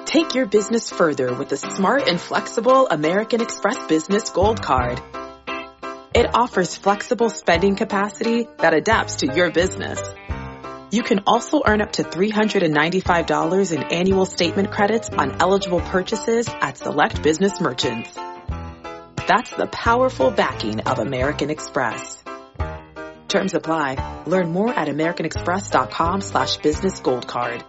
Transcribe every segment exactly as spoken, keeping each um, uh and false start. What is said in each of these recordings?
Take your business further with the smart and flexible American Express Business Gold Card. It offers flexible spending capacity that adapts to your business. You can also earn up to three hundred ninety-five dollars in annual statement credits on eligible purchases at select business merchants. That's the powerful backing of American Express. Terms apply. Learn more at americanexpress.com slash business gold card.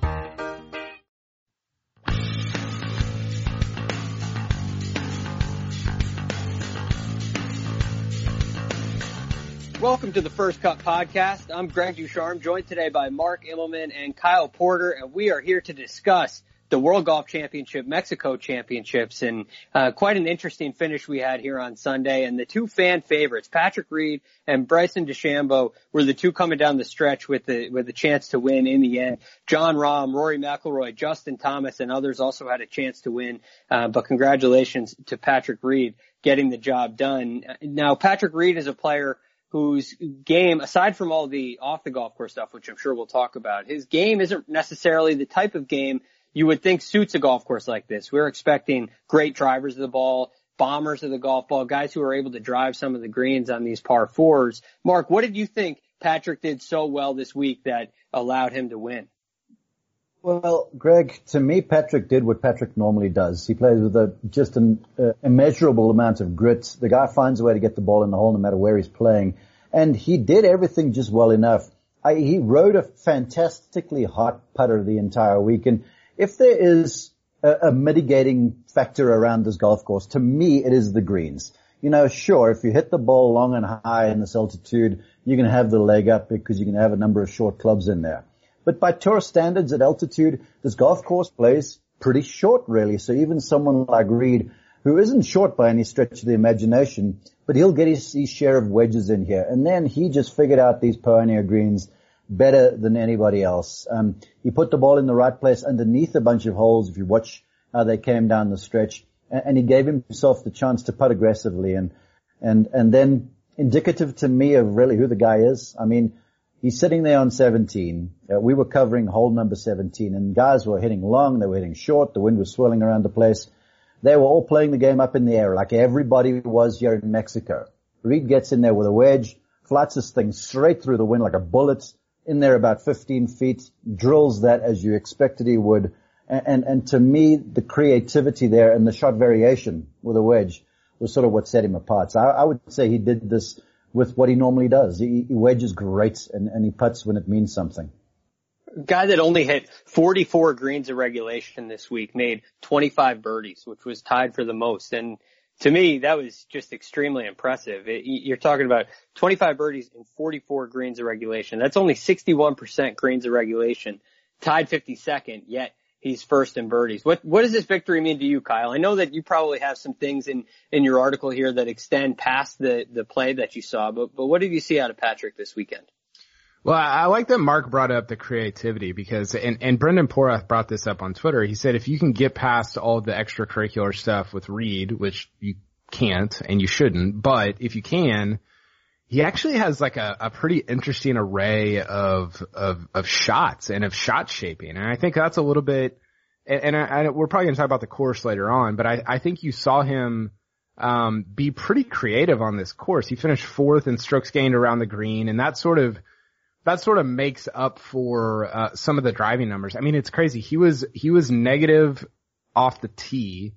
Welcome to the First Cut Podcast. I'm Greg Ducharme, joined today by Mark Immelman and Kyle Porter, and we are here to discuss the World Golf Championship, Mexico Championships, and uh, quite an interesting finish we had here on Sunday. And the two fan favorites, Patrick Reed and Bryson DeChambeau, were the two coming down the stretch with the with a chance to win in the end. Jon Rahm, Rory McIlroy, Justin Thomas, and others also had a chance to win. Uh, but congratulations to Patrick Reed getting the job done. Now, Patrick Reed is a player whose game, aside from all the off the golf course stuff, which I'm sure we'll talk about, his game isn't necessarily the type of game you would think suits a golf course like this. We're expecting great drivers of the ball, bombers of the golf ball, guys who are able to drive some of the greens on these par fours. Mark, what did you think Patrick did so well this week that allowed him to win? Well, Greg, to me, Patrick did what Patrick normally does. He plays with a, just an uh, immeasurable amount of grit. The guy finds a way to get the ball in the hole no matter where he's playing. And he did everything just well enough. I, he rode a fantastically hot putter the entire week. And if there is a, a mitigating factor around this golf course, to me, it is the greens. You know, sure, if you hit the ball long and high in this altitude, you can have the leg up because you can have a number of short clubs in there. But by tour standards at altitude, this golf course plays pretty short, really. So even someone like Reed, who isn't short by any stretch of the imagination, but he'll get his, his share of wedges in here. And then he just figured out these Pioneer greens better than anybody else. Um, he put the ball in the right place underneath a bunch of holes, if you watch how they came down the stretch, and, and he gave himself the chance to putt aggressively. And, and, and then indicative to me of really who the guy is. I mean, he's sitting there on seventeen. Uh, we were covering hole number seventeen, and guys were hitting long, they were hitting short, the wind was swirling around the place. They were all playing the game up in the air, like everybody was here in Mexico. Reed gets in there with a wedge, flights this thing straight through the wind like a bullet, in there about fifteen feet, drills that as you expected he would. And, and, and to me, the creativity there and the shot variation with a wedge was sort of what set him apart. So I, I would say he did this with what he normally does. He, he wedges great, and, and he putts when it means something. A guy that only hit forty-four greens of regulation this week made twenty-five birdies, which was tied for the most. And to me, that was just extremely impressive. It, you're talking about twenty-five birdies and forty-four greens of regulation. That's only sixty-one percent greens of regulation, tied fifty-second, yet he's first in birdies. What, what does this victory mean to you, Kyle? I know that you probably have some things in, in your article here that extend past the, the play that you saw, but, but what did you see out of Patrick this weekend? Well, I like that Mark brought up the creativity because, and, and Brendan Porath brought this up on Twitter. He said if you can get past all the extracurricular stuff with Reed, which you can't and you shouldn't, but if you can, he actually has like a, a pretty interesting array of, of, of shots and of shot shaping. And I think that's a little bit, and, and I, I, we're probably going to talk about the course later on, but I, I think you saw him, um, be pretty creative on this course. He finished fourth in strokes gained around the green, and that sort of, that sort of makes up for, uh, some of the driving numbers. I mean, it's crazy. He was, he was negative off the tee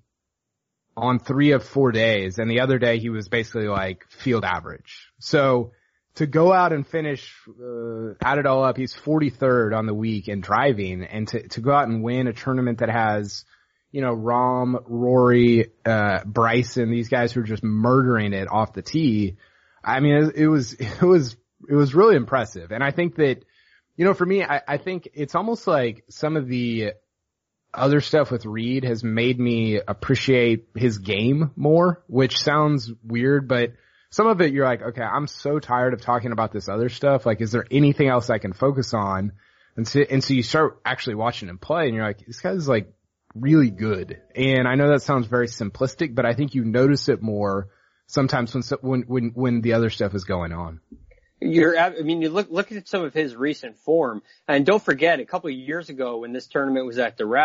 on three of four days, and the other day he was basically like field average. So to go out and finish, uh, add it all up, he's forty-third on the week in driving, and to, to go out and win a tournament that has, you know, Rahm, Rory, uh, Bryson, these guys who are just murdering it off the tee. I mean, it, it was, it was, it was really impressive. And I think that, you know, for me, I, I think it's almost like some of the other stuff with Reed has made me appreciate his game more, which sounds weird, but some of it you're like, okay, I'm so tired of talking about this other stuff. Like, is there anything else I can focus on? And so, and so you start actually watching him play and you're like, this guy's like really good. And I know that sounds very simplistic, but I think you notice it more sometimes when, when, when, when the other stuff is going on. You're, I mean, you look, look at some of his recent form, and don't forget, a couple of years ago when this tournament was at Doral,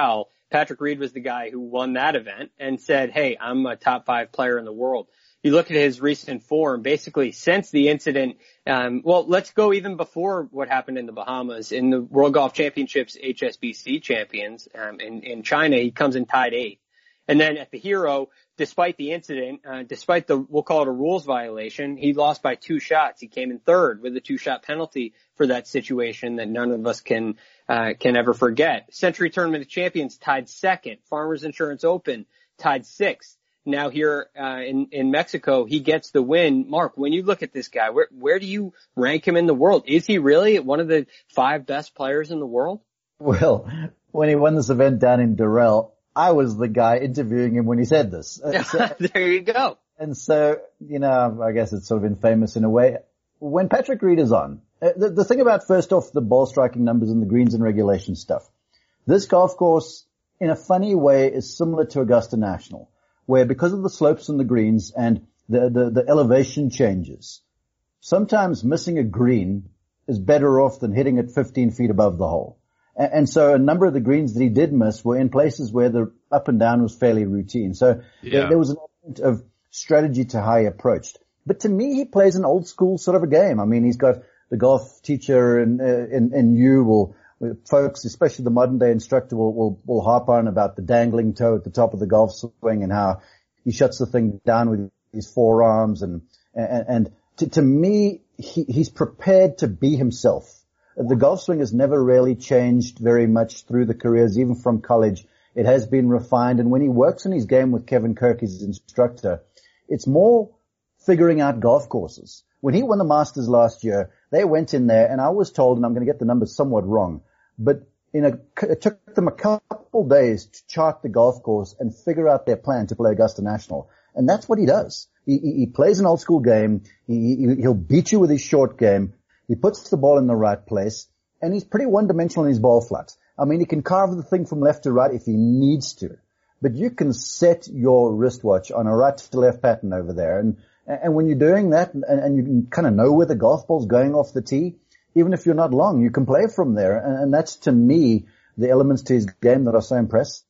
Patrick Reed was the guy who won that event and said, hey, I'm a top five player in the world. You look at his recent form, basically since the incident, um, well, let's go even before what happened in the Bahamas. In the World Golf Championships H S B C champions um, in, in China, he comes in tied eighth. And then at the Hero, despite the incident, uh, despite the, we'll call it a rules violation, he lost by two shots. He came in third with a two-shot penalty for that situation that none of us can uh, can ever forget. Century Tournament of Champions tied second. Farmers Insurance Open tied sixth. Now here uh, in in Mexico, he gets the win. Mark, when you look at this guy, where where do you rank him in the world? Is he really one of the five best players in the world? Well, when he won this event down in Durrell, I was the guy interviewing him when he said this. So, there you go. And so, you know, I guess it's sort of infamous in a way. When Patrick Reed is on, the, the thing about, first off, the ball striking numbers and the greens and regulation stuff, this golf course, in a funny way, is similar to Augusta National, where because of the slopes and the greens and the, the, the elevation changes, sometimes missing a green is better off than hitting it fifteen feet above the hole. And, and so a number of the greens that he did miss were in places where the up and down was fairly routine. So yeah. there, there was an element of strategy to how he approached. But to me, he plays an old school sort of a game. I mean, he's got the golf teacher and, uh, and, and you will, folks, especially the modern day instructor will, will, will harp on about the dangling toe at the top of the golf swing and how he shuts the thing down with his forearms. And, and, and to, to me, he, he's prepared to be himself. The golf swing has never really changed very much through the careers, even from college. It has been refined. And when he works in his game with Kevin Kirk, his instructor, it's more figuring out golf courses. When he won the Masters last year, they went in there, and I was told, and I'm going to get the numbers somewhat wrong, but in a, it took them a couple days to chart the golf course and figure out their plan to play Augusta National. And that's what he does. He, he, he plays an old school game. He, he, he'll beat you with his short game. He puts the ball in the right place, and he's pretty one-dimensional in his ball flight. I mean, he can carve the thing from left to right if he needs to. But you can set your wristwatch on a right to left pattern over there. And, and when you're doing that and, and you can kind of know where the golf ball's going off the tee, even if you're not long, you can play from there. And, and that's, to me, the elements to his game that are so impressive.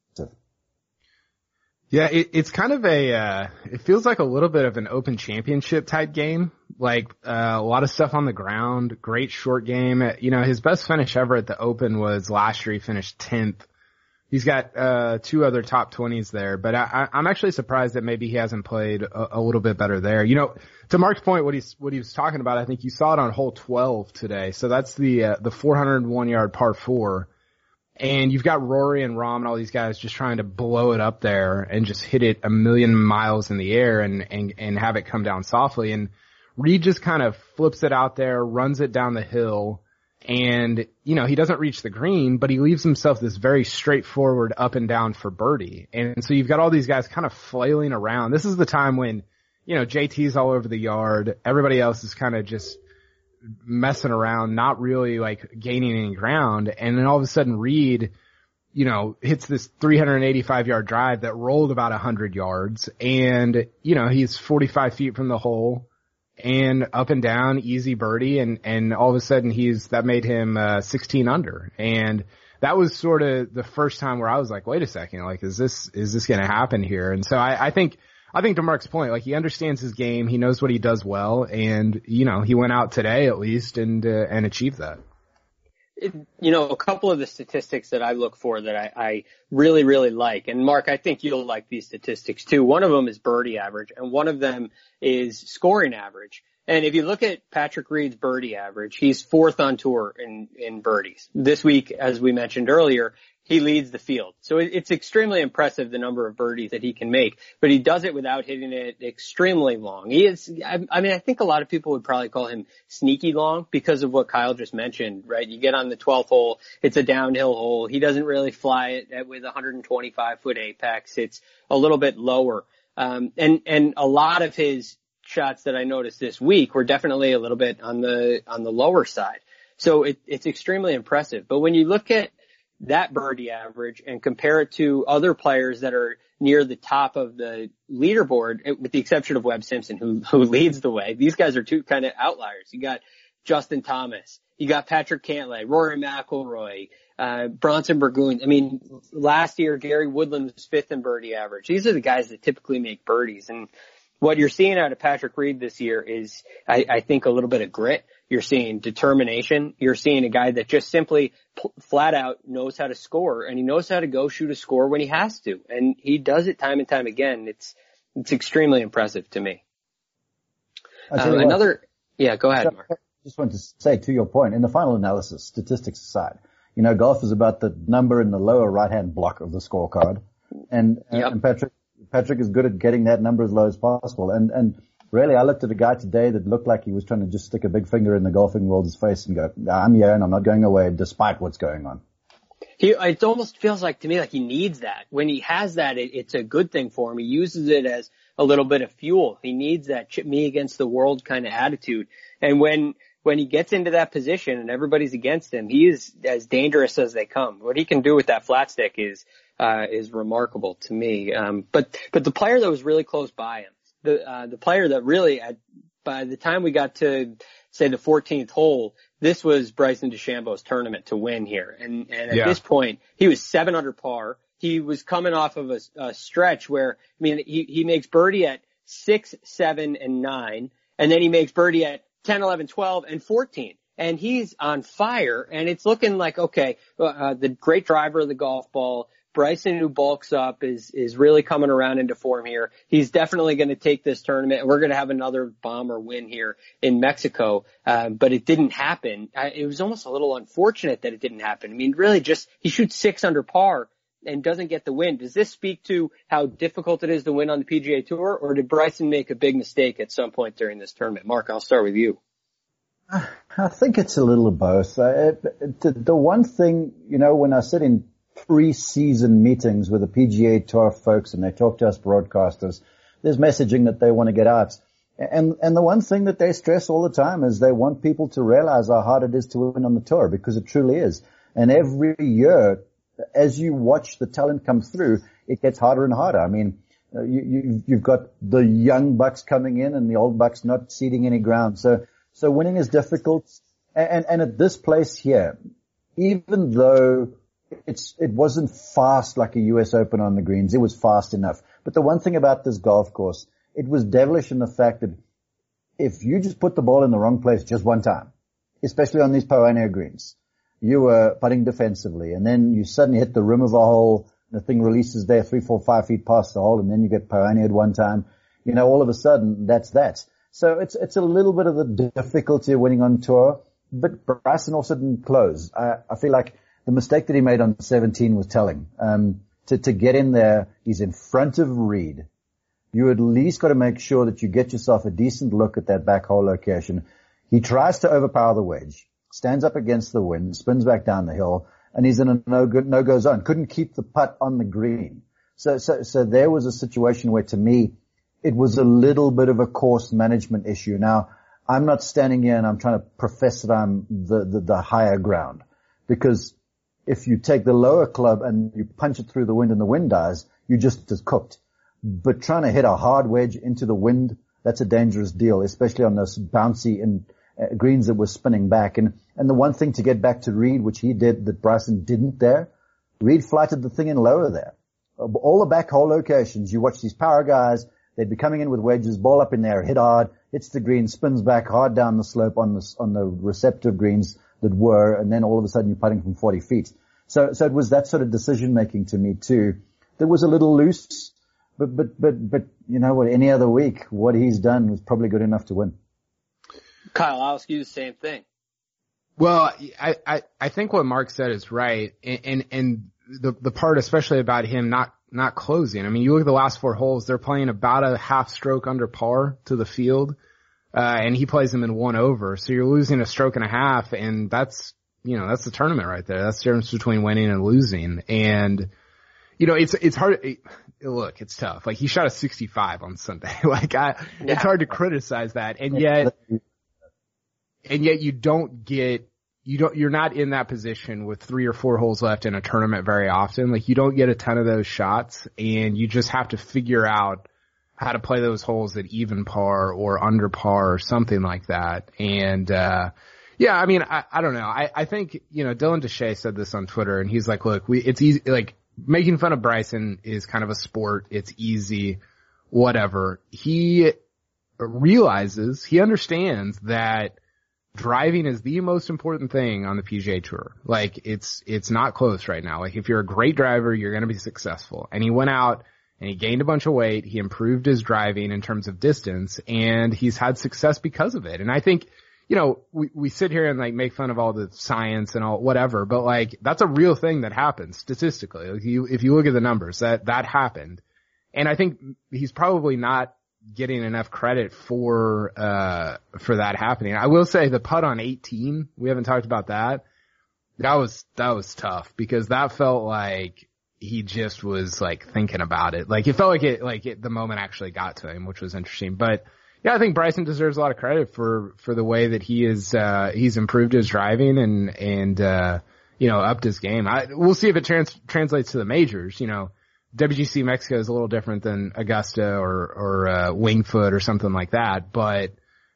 Yeah, it, it's kind of a, uh, it feels like a little bit of an Open Championship type game. Like, uh, a lot of stuff on the ground, great short game. You know, his best finish ever at the Open was last year. He finished tenth. He's got, uh, two other top twenties there, but I, I'm actually surprised that maybe he hasn't played a, a little bit better there. You know, to Mark's point, what he's, what he was talking about, I think you saw it on hole twelve today. So that's the, uh, the four hundred one yard par four. And you've got Rory and Rahm and all these guys just trying to blow it up there and just hit it a million miles in the air and, and, and have it come down softly. And Reed just kind of flips it out there, runs it down the hill. And, you know, he doesn't reach the green, but he leaves himself this very straightforward up and down for birdie. And so you've got all these guys kind of flailing around. This is the time when, you know, J T's all over the yard. Everybody else is kind of just messing around, not really like gaining any ground. And then all of a sudden Reed, you know, hits this three hundred eighty-five yard drive that rolled about one hundred yards. And, you know, he's forty-five feet from the hole and up and down, easy birdie. And, and all of a sudden he's, that made him, uh, sixteen under. And that was sort of the first time where I was like, wait a second, like, is this, is this going to happen here? And so I, I think, I think to Mark's point, like, he understands his game. He knows what he does well. And, you know, he went out today at least and, uh, and achieved that. It, you know, a couple of the statistics that I look for that I, I really, really like, and Mark, I think you'll like these statistics too. One of them is birdie average, and one of them is scoring average. And if you look at Patrick Reed's birdie average, he's fourth on tour in, in birdies. This week, as we mentioned earlier, he leads the field. So it, it's extremely impressive the number of birdies that he can make, but he does it without hitting it extremely long. He is, I, I mean, I think a lot of people would probably call him sneaky long because of what Kyle just mentioned, right? You get on the twelfth hole, it's a downhill hole. He doesn't really fly it with a one hundred twenty-five foot apex. It's a little bit lower. Um, and, and a lot of his shots that I noticed this week were definitely a little bit on the, on the lower side. So it, it's extremely impressive. But when you look at that birdie average and compare it to other players that are near the top of the leaderboard, with the exception of Webb Simpson, who, who leads the way, these guys are two kind of outliers. You got Justin Thomas, you got Patrick Cantlay, Rory McIlroy, uh, Bronson Burgoon. I mean, last year, Gary Woodland was fifth in birdie average. These are the guys that typically make birdies. And what you're seeing out of Patrick Reed this year is, I, I think, a little bit of grit. You're seeing determination. You're seeing a guy that just simply pl- flat out knows how to score, and he knows how to go shoot a score when he has to. And he does it time and time again. It's, it's extremely impressive to me. Um, another, yeah, go ahead, Mark. I just want to say, to your point, in the final analysis, statistics aside, you know, golf is about the number in the lower right-hand block of the scorecard. And, yep. and Patrick, Patrick is good at getting that number as low as possible. And, and really, I looked at a guy today that looked like he was trying to just stick a big finger in the golfing world's face and go, I'm here and I'm not going away despite what's going on. He, it almost feels like to me like he needs that. When he has that, it, it's a good thing for him. He uses it as a little bit of fuel. He needs that chip me against the world kind of attitude. And when, when he gets into that position and everybody's against him, he is as dangerous as they come. What he can do with that flat stick is, uh, is remarkable to me. Um, but, but the player that was really close by him, the, uh, the player that really, at, by the time we got to, say, the fourteenth hole, this was Bryson DeChambeau's tournament to win here. And, and at yeah. this point, he was seven under par. He was coming off of a, a stretch where, I mean, he, he makes birdie at six, seven, and nine, and then he makes birdie at ten, eleven, twelve, and fourteen. And he's on fire, and it's looking like, okay, uh, the great driver of the golf ball, Bryson, who bulks up, is is really coming around into form here. He's definitely going to take this tournament, and we're going to have another bomber win here in Mexico. Uh, but it didn't happen. I, it was almost a little unfortunate that it didn't happen. I mean, really, just he shoots six under par and doesn't get the win. Does this speak to how difficult it is to win on the P G A Tour, or did Bryson make a big mistake at some point during this tournament? Mark, I'll start with you. I think it's a little of both. Uh, the, the one thing, you know, when I sit in pre-season meetings with the P G A Tour folks and they talk to us broadcasters, there's messaging that they want to get out. And, and the one thing that they stress all the time is they want people to realize how hard it is to win on the tour, because it truly is. And every year, as you watch the talent come through, it gets harder and harder. I mean, you, you, you've got the young bucks coming in and the old bucks not ceding any ground. So, so winning is difficult. And, and at this place here, even though It's, it wasn't fast like a U S Open on the greens. It was fast enough. But the one thing about this golf course, it was devilish in the fact that if you just put the ball in the wrong place just one time, especially on these Pioneer greens, you were putting defensively, and then you suddenly hit the rim of a hole, the thing releases there three, four, five feet past the hole, and then you get Pioneered one time. You know, all of a sudden, that's that. So it's, it's a little bit of the difficulty of winning on tour, but Bryson also didn't close. I, I feel like the mistake that he made on seventeen was telling. Um, to, to get in there, he's in front of Reed. You at least got to make sure that you get yourself a decent look at that back hole location. He tries to overpower the wedge, stands up against the wind, spins back down the hill, and he's in a no good, no go zone. Couldn't keep the putt on the green. So, so, so there was a situation where, to me, it was a little bit of a course management issue. Now, I'm not standing here and I'm trying to profess that I'm the, the, the higher ground, because if you take the lower club and you punch it through the wind and the wind dies, you're just as cooked. But trying to hit a hard wedge into the wind, that's a dangerous deal, especially on those bouncy and uh, greens that were spinning back. And, and the one thing to get back to Reed, which he did that Bryson didn't there, Reed flighted the thing in lower there. All the back hole locations, you watch these power guys, they'd be coming in with wedges, ball up in there, hit hard, hits the green, spins back hard down the slope on the, on the receptive greens that were, and then all of a sudden you're putting from forty feet. So, so it was that sort of decision making to me too. That was a little loose, but, but, but, but, you know what, any other week, what he's done was probably good enough to win. Kyle, I'll ask you the same thing. Well, I, I, I think what Mark said is right. And, and, and the, the part especially about him not, not closing. I mean, you look at the last four holes, they're playing about a half stroke under par to the field. Uh, and he plays them in one over. So you're losing a stroke and a half, and that's, you know, that's the tournament right there. That's the difference between winning and losing. And, you know, it's, it's hard. It, look, it's tough. Like, he shot a sixty-five on Sunday. like, I, yeah. It's hard to criticize that. And yet, and yet you don't get, you don't, you're not in that position with three or four holes left in a tournament very often. Like, you don't get a ton of those shots, and you just have to figure out how to play those holes at even par or under par or something like that. And, uh, Yeah, I mean, I, I don't know. I, I think, you know, Dylan Deshay said this on Twitter, and he's like, look, we, it's easy, like, making fun of Bryson is kind of a sport. It's easy, whatever. He realizes, he understands that driving is the most important thing on the P G A Tour. Like, it's, it's not close right now. Like, if you're a great driver, you're going to be successful. And he went out and he gained a bunch of weight. He improved his driving in terms of distance, and he's had success because of it. And I think, you know, we, we sit here and like make fun of all the science and all whatever, but like that's a real thing that happens statistically. Like you, if you look at the numbers, that, that happened. And I think he's probably not getting enough credit for, uh, for that happening. I will say the putt on eighteen, we haven't talked about that. That was, that was tough because that felt like he just was like thinking about it. Like it felt like it, like it, the moment actually got to him, which was interesting. But yeah, I think Bryson deserves a lot of credit for, for the way that he is, uh, he's improved his driving and, and, uh, you know, upped his game. I, we'll see if it trans, translates to the majors. You know, W G C Mexico is a little different than Augusta or, or, uh, Winged Foot or something like that. But,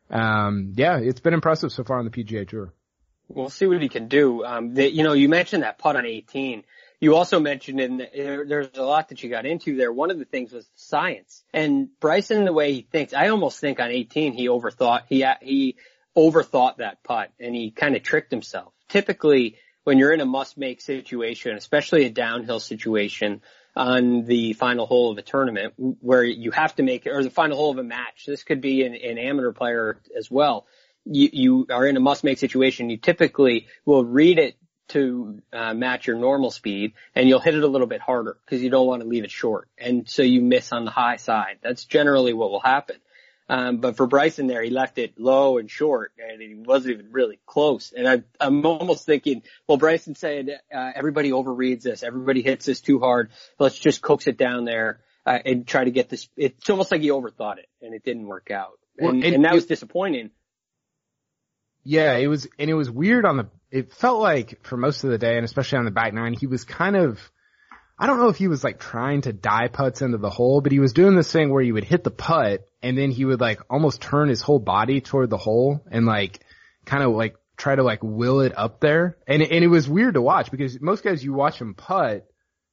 um, yeah, it's been impressive so far on the P G A Tour. We'll see what he can do. Um, the, you know, you mentioned that putt on eighteen. You also mentioned in the, there's a lot that you got into there. One of the things was science. And Bryson, the way he thinks, I almost think on eighteen he overthought, he, he overthought that putt and he kind of tricked himself. Typically, when you're in a must-make situation, especially a downhill situation on the final hole of a tournament where you have to make it, or the final hole of a match, this could be an, an amateur player as well. You, you are in a must-make situation. You typically will read it to uh, match your normal speed, and you'll hit it a little bit harder because you don't want to leave it short. And so you miss on the high side. That's generally what will happen. Um, but for Bryson there, he left it low and short, and he wasn't even really close. And I, I'm almost thinking, well, Bryson said, uh, everybody overreads this. Everybody hits this too hard. Let's just coax it down there uh, and try to get this. It's almost like he overthought it, and it didn't work out. And, well, and, and that it, was disappointing. Yeah, it was, and it was weird on the, it felt like for most of the day, and especially on the back nine, he was kind of, I don't know if he was like trying to die putts into the hole, but he was doing this thing where he would hit the putt and then he would like almost turn his whole body toward the hole and like kind of like try to like will it up there. And, and it was weird to watch because most guys you watch them putt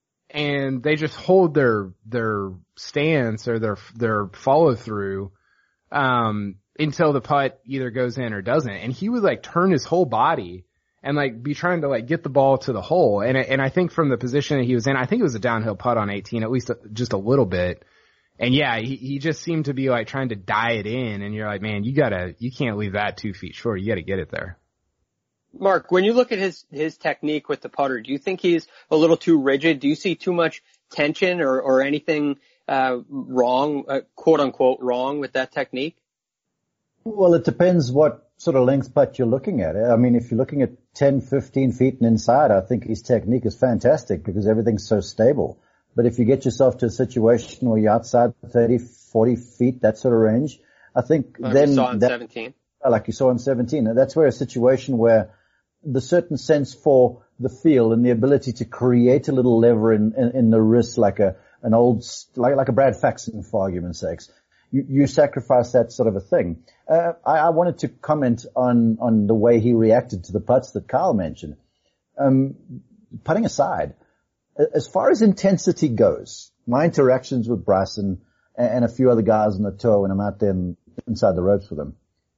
and they just hold their, their stance or their, their follow through, um, until the putt either goes in or doesn't. And he would like turn his whole body and like be trying to like get the ball to the hole. And, and I think from the position that he was in, I think it was a downhill putt on eighteen, at least just a little bit. And yeah, he, he just seemed to be like trying to die it in. And you're like, man, you gotta, you can't leave that two feet short. You gotta get it there. Mark, when you look at his, his technique with the putter, do you think he's a little too rigid? Do you see too much tension or, or anything, uh, wrong, uh, quote unquote wrong with that technique? Well, it depends what sort of length putt you're looking at. I mean, if you're looking at ten, fifteen feet and inside, I think his technique is fantastic because everything's so stable. But if you get yourself to a situation where you're outside thirty, forty feet, that sort of range, I think like then... you saw in that, seventeen. Like you saw in seventeen. That's where a situation where the certain sense for the feel and the ability to create a little lever in, in, in the wrist like a, an old, like, like a Brad Faxon for argument's sakes. You, you sacrifice that sort of a thing. Uh, I, I wanted to comment on, on the way he reacted to the putts that Kyle mentioned. Um, putting aside, as far as intensity goes, my interactions with Bryson and, and a few other guys on the tour when I'm out there in, inside the ropes with him,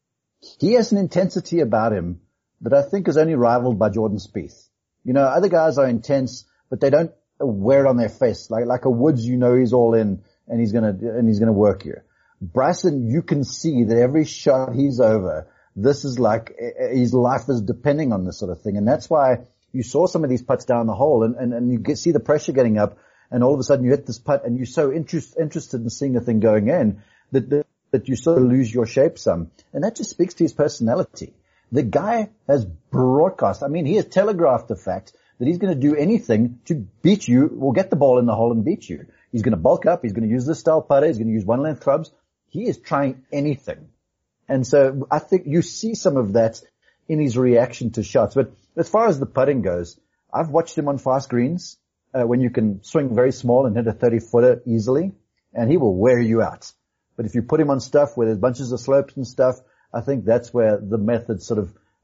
he has an intensity about him that I think is only rivaled by Jordan Spieth. You know, other guys are intense, but they don't wear it on their face. Like, like a Woods, you know, he's all in and he's gonna, and he's gonna work you. Bryson, you can see that every shot he's over, this is like, his life is depending on this sort of thing. And that's why you saw some of these putts down the hole and, and, and you get, see the pressure getting up and all of a sudden you hit this putt and you're so interest, interested in seeing the thing going in that, that, that you sort of lose your shape some. And that just speaks to his personality. The guy has broadcast, I mean, he has telegraphed the fact that he's going to do anything to beat you or get the ball in the hole and beat you. He's going to bulk up. He's going to use this style putter. He's going to use one length clubs. He is trying anything. And so I think you see some of that in his reaction to shots. But as far as the putting goes, I've watched him on fast greens, uh, when you can swing very small and hit a thirty footer easily, and he will wear you out. But if you put him on stuff where there's bunches of slopes and stuff, I think that's where the method sort of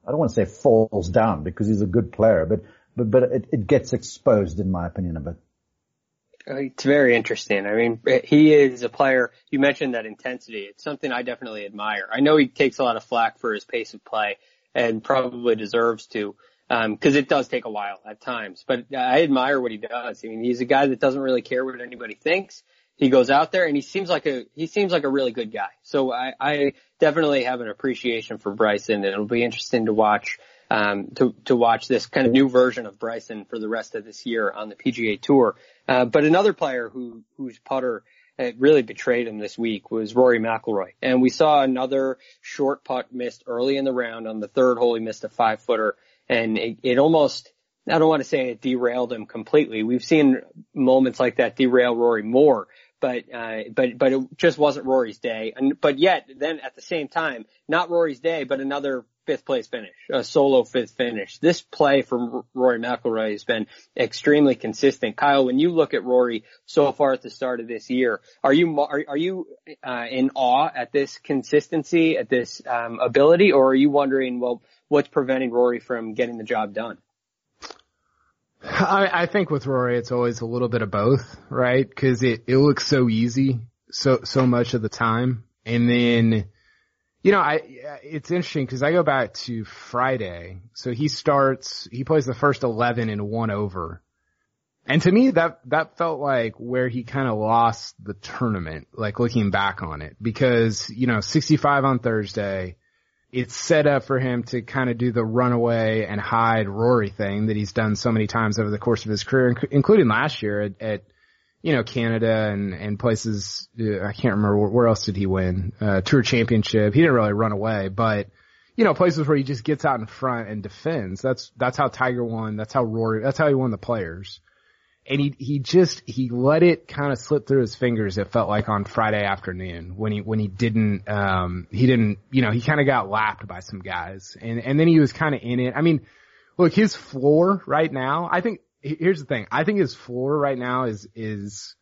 I don't want to say falls down because he's a good player, but, but, but it, it gets exposed in my opinion a bit. It's very interesting. I mean, he is a player. You mentioned that intensity. It's something I definitely admire. I know he takes a lot of flack for his pace of play and probably deserves to, um, cause it does take a while at times, but I admire what he does. I mean, he's a guy that doesn't really care what anybody thinks. He goes out there and he seems like a, he seems like a really good guy. So I, I definitely have an appreciation for Bryson, and it'll be interesting to watch, um, to, to watch this kind of new version of Bryson for the rest of this year on the P G A Tour. Uh, but another player who, whose putter uh, really betrayed him this week was Rory McIlroy. And we saw another short putt missed early in the round. On the third hole, he missed a five footer, and it, it almost, I don't want to say it derailed him completely. We've seen moments like that derail Rory more. But, uh, but, but it just wasn't Rory's day. And, but yet, then at the same time, not Rory's day, but another fifth place finish, a solo fifth finish. This play from Rory McIlroy has been extremely consistent. Kyle, when you look at Rory so far at the start of this year, are you, are, are you, uh, in awe at this consistency, at this, um, ability, or are you wondering, well, what's preventing Rory from getting the job done? I, I think with Rory, it's always a little bit of both, right? Cause it, it looks so easy so, so much of the time. And then, you know, I, it's interesting cause I go back to Friday. So he starts, he plays the first eleven in one over. And to me, that, that felt like where he kind of lost the tournament, like looking back on it, because, you know, sixty-five on Thursday, it's set up for him to kind of do the runaway and hide Rory thing that he's done so many times over the course of his career, including last year at, at you know, Canada and, and places. Uh, I can't remember where, where else did he win, uh, Tour Championship. He didn't really run away, but, you know, places where he just gets out in front and defends. That's, that's how Tiger won. That's how Rory, that's how he won the Players. And he, he just, he let it kind of slip through his fingers, it felt like on Friday afternoon when he, when he didn't, um, he didn't, you know, he kind of got lapped by some guys. And, and then he was kind of in it. I mean, look, his floor right now, I think, here's the thing. I think his floor right now is, is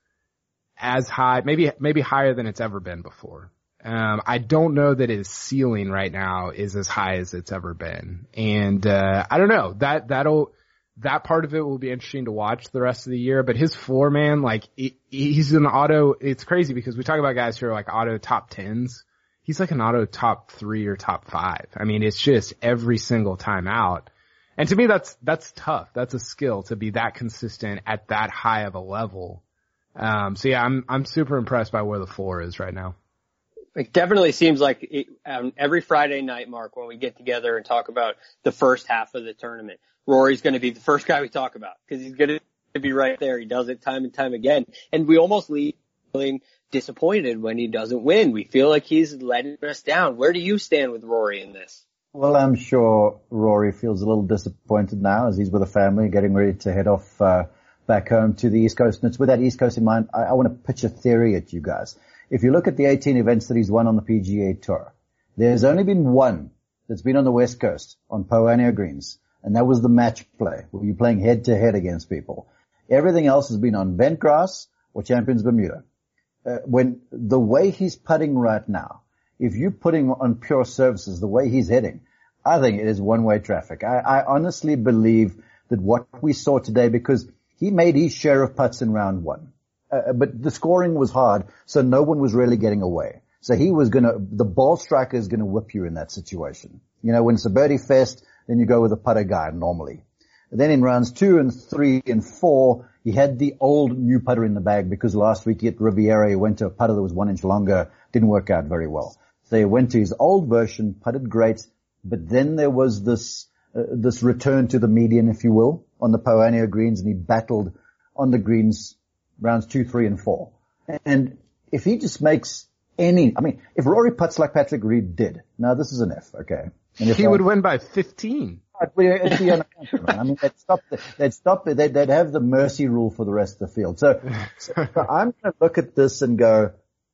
as high, maybe, maybe higher than it's ever been before. Um, I don't know that his ceiling right now is as high as it's ever been. And, uh, I don't know, that, that'll, that part of it will be interesting to watch the rest of the year, but his floor, man, like, he, he's an auto, it's crazy because we talk about guys who are like auto top tens. He's like an auto top three or top five. I mean, it's just every single time out. And to me, that's, that's tough. That's a skill to be that consistent at that high of a level. Um, so yeah, I'm, I'm super impressed by where the floor is right now. It definitely seems like it, um, every Friday night, Mark, when we get together and talk about the first half of the tournament, Rory's going to be the first guy we talk about because he's going to be right there. He does it time and time again. And we almost leave feeling disappointed when he doesn't win. We feel like he's letting us down. Where do you stand with Rory in this? Well, I'm sure Rory feels a little disappointed now as he's with a family getting ready to head off uh, back home to the East Coast. And it's with that East Coast in mind, I, I want to pitch a theory at you guys. If you look at the eighteen events that he's won on the P G A Tour, there's only been one that's been on the West Coast on Poa annua greens. And that was the match play, where you're playing head-to-head against people. Everything else has been on bent grass or Champions Bermuda. Uh, when the way he's putting right now, if you put him on pure surfaces, the way he's hitting, I think it is one-way traffic. I, I honestly believe that what we saw today, because he made his share of putts in round one, uh, but the scoring was hard, so no one was really getting away. So he was gonna, the ball striker is gonna whip you in that situation. You know, when it's a birdie fest, then you go with a putter guy normally. Then in rounds two and three and four, he had the old new putter in the bag because last week at Riviera he went to a putter that was one inch longer, didn't work out very well. So he went to his old version, putted great, but then there was this, uh, this return to the median, if you will, on the Poa annua greens, and he battled on the greens rounds two, three, and four. And if he just makes any, I mean, if Rory putts like Patrick Reed did, now this is an F, okay? And if he I, would win by fifteen. It'd be I mean, they'd stop, the, they'd stop, they'd, they'd have the mercy rule for the rest of the field. So, so I'm going to look at this and go,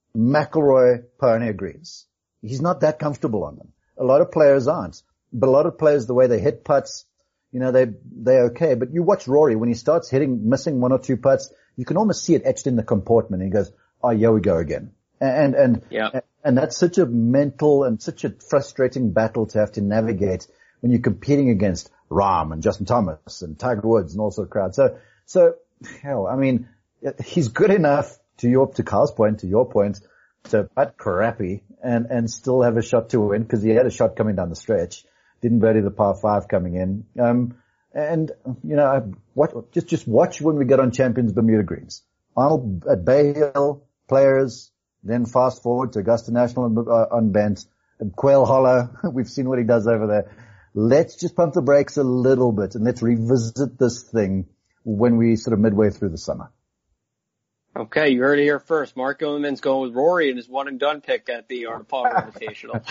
McIlroy, Poa annua greens. He's not that comfortable on them. A lot of players aren't. But a lot of players, the way they hit putts, you know, they, they're okay. But you watch Rory, when he starts hitting, missing one or two putts, you can almost see it etched in the comportment. And he goes, oh, here we go again. And, and, yeah. and that's such a mental and such a frustrating battle to have to navigate when you're competing against Rahm and Justin Thomas and Tiger Woods and all sorts of crowds. So, so, hell, I mean, he's good enough to your, to Kyle's point, to your point, to putt crappy and, and still have a shot to win because he had a shot coming down the stretch. Didn't birdie the par five coming in. Um, and, you know, I, what, just, just watch when we get on Champions Bermuda Greens. Arnold at Bay Hill, Players, then fast forward to Augusta National on, uh, on Bent, and Quail Hollow. We've seen what he does over there. Let's just pump the brakes a little bit and let's revisit this thing when we sort of midway through the summer. Okay, you heard it here first. Mark Immelman's going with Rory and his one and done pick at the Arnold Palmer Invitational.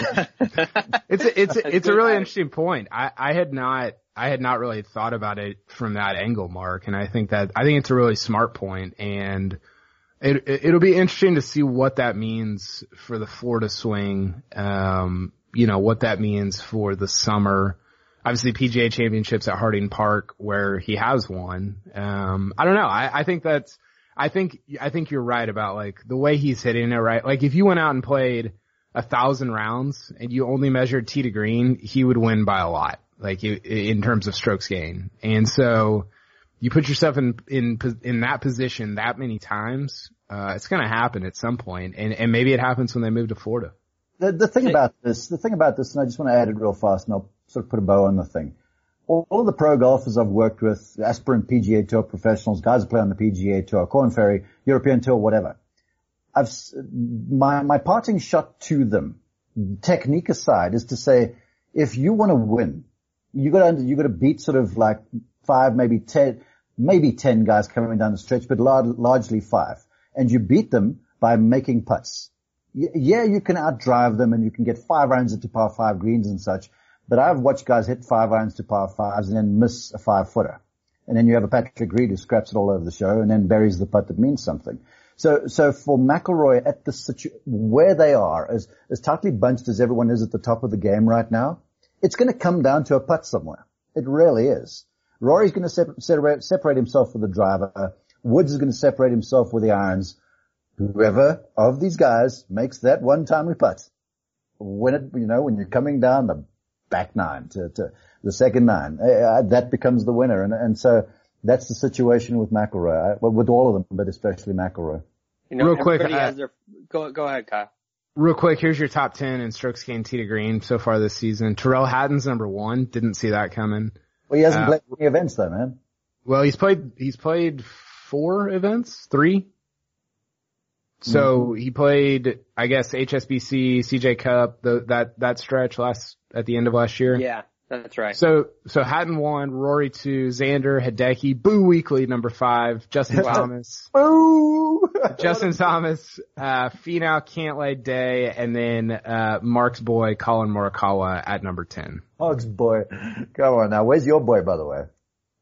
It's a, it's a, it's a really interesting point. I, I had not I had not really thought about it from that angle, Mark, and I think that I think it's a really smart point, and it, it it'll be interesting to see what that means for the Florida swing. Um, you know what that means for the summer. Obviously, P G A Championships at Harding Park, where he has one. Um, I don't know. I, I think that's. I think, I think you're right about like the way he's hitting it, right? Like if you went out and played a thousand rounds and you only measured tee to green, he would win by a lot, like in terms of strokes gained. And so you put yourself in, in, in that position that many times, uh, it's going to happen at some point. And, and maybe it happens when they move to Florida. The, the thing about this, the thing about this, and I just want to add it real fast and I'll sort of put a bow on the thing. All of the pro golfers I've worked with, aspirant P G A Tour professionals, guys who play on the P G A Tour, Corn Ferry, European Tour, whatever. I've, my, my parting shot to them, technique aside, is to say, if you want to win, you gotta, you gotta beat sort of like five, maybe ten, maybe ten guys coming down the stretch, but lar- largely five. And you beat them by making putts. Yeah, you can outdrive them and you can get five irons into par five greens and such. But I've watched guys hit five irons to par fives and then miss a five footer. And then you have a Patrick Reed who scraps it all over the show and then buries the putt that means something. So, so for McIlroy at the situ, where they are, as, as tightly bunched as everyone is at the top of the game right now, it's going to come down to a putt somewhere. It really is. Rory's going to separate, separate, separate himself with the driver. Woods is going to separate himself with the irons. Whoever of these guys makes that one timely putt, when it, you know, when you're coming down the back nine to, to the second nine, uh, that becomes the winner. And, and so that's the situation with McIlroy, uh, with all of them, but especially McIlroy. You know, real quick, has their, go, go ahead, Kyle. Real quick, here's your top ten in strokes gained tee to green so far this season. Terrell Hatton's number one. Didn't see that coming. Well, he hasn't uh, played any events though, man. Well, he's played, he's played four events, three. So mm-hmm. he played, I guess, H S B C, C J Cup, the, that, that stretch last, at the end of last year. Yeah, that's right. So, so Hatton won, Rory two, Xander, Hideki, Boo Weekley number five, Justin Thomas. Boo! Justin Thomas, uh, Finau, Cantlay, Day, and then, uh, Mark's boy, Colin Morikawa at number ten. Mark's boy. Come on now. Where's your boy, by the way?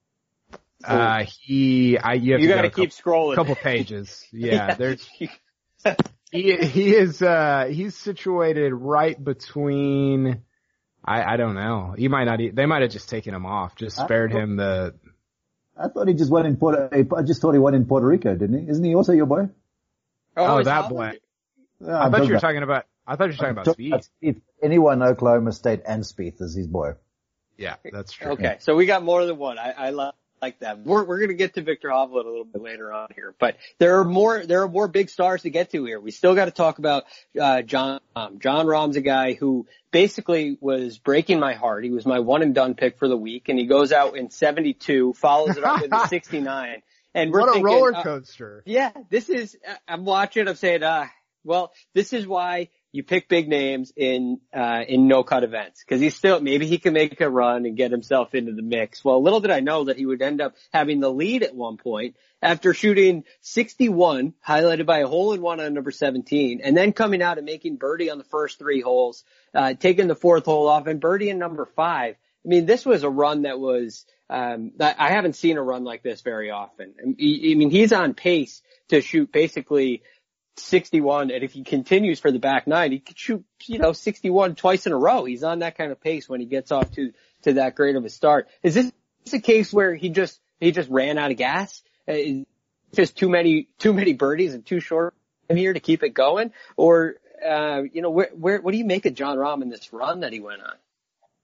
Uh, he, I, you have you to gotta go keep couple, scrolling. couple pages. Yeah, yeah. there's, he, he is, uh, he's situated right between, I, I don't know. He might not, they might have just taken him off, just spared him the. I thought he just won in Puerto, I just thought he won in Puerto Rico, didn't he? Isn't he also your boy? Oh, oh that boy. Yeah, I thought you were talking about, I thought you were talking about Spieth. Spieth. Anyone, Oklahoma State and Spieth is his boy. Yeah, that's true. Okay, so we got more than one. I, I love. Like that. We're, we're going to get to Victor Hovland a little bit later on here, but there are more, there are more big stars to get to here. We still got to talk about, uh, John, um, John Rahm's a guy who basically was breaking my heart. He was my one and done pick for the week, and he goes out in seventy-two, follows it up with a sixty-nine. And we're what thinking, a roller coaster. Uh, yeah, this is, I'm watching, I'm saying, uh, well, this is why you pick big names in, uh, in no-cut events. Cause he's still, maybe he can make a run and get himself into the mix. Well, little did I know that he would end up having the lead at one point after shooting sixty-one, highlighted by a hole in one on number seventeen, and then coming out and making birdie on the first three holes, uh, taking the fourth hole off and birdie in number five. I mean, this was a run that was, um, that I haven't seen a run like this very often. I mean, he's on pace to shoot basically sixty-one, and if he continues for the back nine, he could shoot, you know, sixty-one twice in a row. He's on that kind of pace when he gets off to, to that great of a start. Is this a case where he just, he just ran out of gas? Is just too many, too many birdies and too short in here to keep it going? Or, uh, you know, where, where, what do you make of John Rahm in this run that he went on?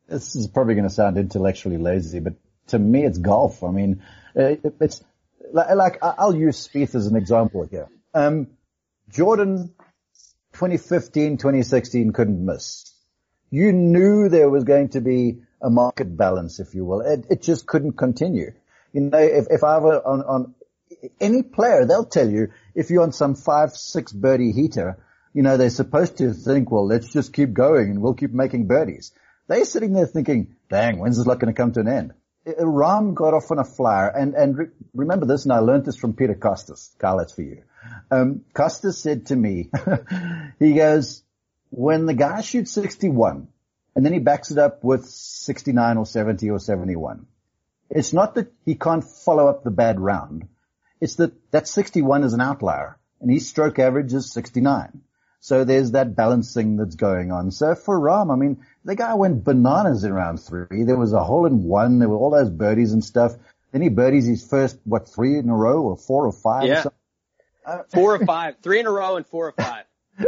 This is probably going to sound intellectually lazy, but to me, it's golf. I mean, it, it's like, I'll use Spieth as an example here. Um, Jordan, twenty fifteen, twenty sixteen couldn't miss. You knew there was going to be a market balance, if you will. It, it just couldn't continue. You know, if, if I were on, on any player, they'll tell you if you're on some five, six birdie heater, you know, they're supposed to think, well, let's just keep going and we'll keep making birdies. They're sitting there thinking, dang, when's this luck going to come to an end? Rahm got off on a flyer, and, and re- remember this, and I learned this from Peter Costas. Kyle, that's for you. Um, Costas said to me, he goes, when the guy shoots sixty-one, and then he backs it up with sixty-nine or seventy or seventy-one, it's not that he can't follow up the bad round. It's that that sixty-one is an outlier, and his stroke average is sixty-nine. So there's that balancing that's going on. So for Rahm, I mean, the guy went bananas in round three. There was a hole in one. There were all those birdies and stuff. Then he birdies his first, what, three in a row or four or five? Yeah. Or something. Uh, four or five. Three in a row and four or five.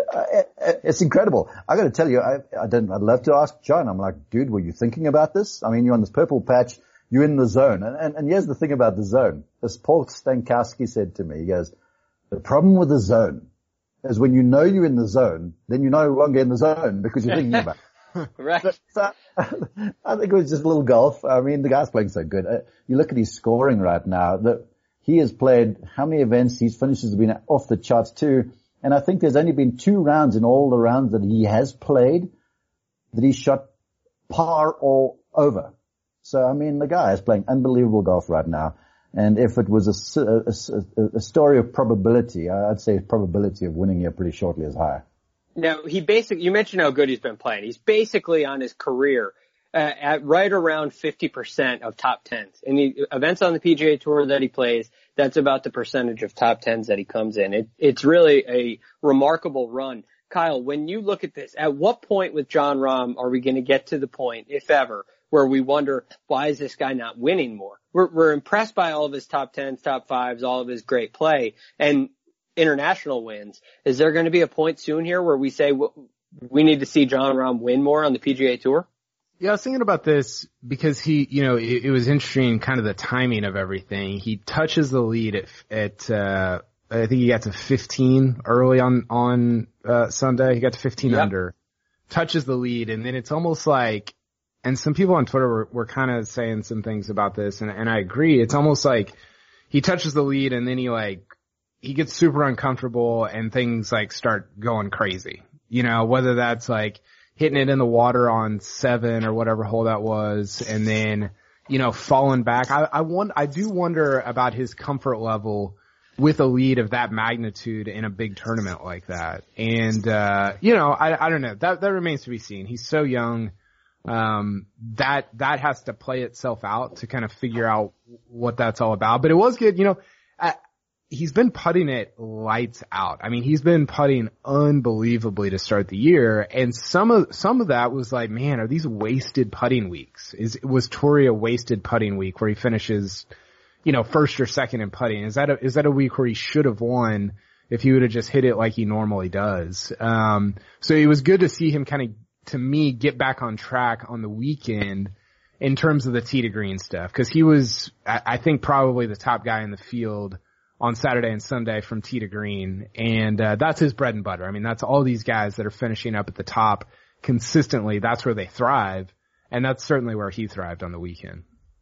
It's incredible. I got to tell you, I, I didn't, I'd love to ask John. I'm like, dude, were you thinking about this? I mean, you're on this purple patch. You're in the zone. And, and, and here's the thing about the zone. As Paul Stankowski said to me, he goes, the problem with the zone is when you know you're in the zone, then you're no longer in the zone because you're thinking about it. Right. So, so, I think it was just a little golf. I mean, the guy's playing so good. Uh, you look at his scoring right now. The, he has played how many events? His finishes have been off the charts too. And I think there's only been two rounds in all the rounds that he has played that he shot par or over. So, I mean, the guy is playing unbelievable golf right now. And if it was a, a, a story of probability, I'd say his probability of winning here pretty shortly is high. Now, he basically, you mentioned how good he's been playing. He's basically on his career uh, at right around fifty percent of top tens. In the events on the P G A Tour that he plays, that's about the percentage of top tens that he comes in. It, it's really a remarkable run. Kyle, when you look at this, at what point with Jon Rahm are we going to get to the point, if ever, where we wonder, why is this guy not winning more? We're, we're impressed by all of his top tens, top fives, all of his great play and international wins. Is there going to be a point soon here where we say we need to see Jon Rahm win more on the P G A Tour? Yeah, I was thinking about this because he, you know, it, it was interesting kind of the timing of everything. He touches the lead at, at, uh, I think he got to fifteen early on, on, uh, Sunday. He got to fifteen yep. under, touches the lead, and then it's almost like, and some people on Twitter were, were kind of saying some things about this, and, and I agree. It's almost like he touches the lead and then he like, he gets super uncomfortable and things like start going crazy. You know, whether that's like hitting it in the water on seven or whatever hole that was, and then, you know, falling back. I, I want, I do wonder about his comfort level with a lead of that magnitude in a big tournament like that. And, uh, you know, I, I don't know. That, that remains to be seen. He's so young. Um, that, that has to play itself out to kind of figure out what that's all about. But it was good, you know, I, he's been putting it lights out. I mean, he's been putting unbelievably to start the year. And some of, some of that was like, man, are these wasted putting weeks? Is, was Torrey a wasted putting week where he finishes, you know, first or second in putting? Is that a, is that a week where he should have won if he would have just hit it like he normally does? Um, so it was good to see him kind of, to me, get back on track on the weekend in terms of the tee to green stuff. Cause he was, I, I think probably the top guy in the field on Saturday and Sunday from tee to green. And, uh, that's his bread and butter. I mean, that's all these guys that are finishing up at the top consistently. That's where they thrive. And that's certainly where he thrived on the weekend.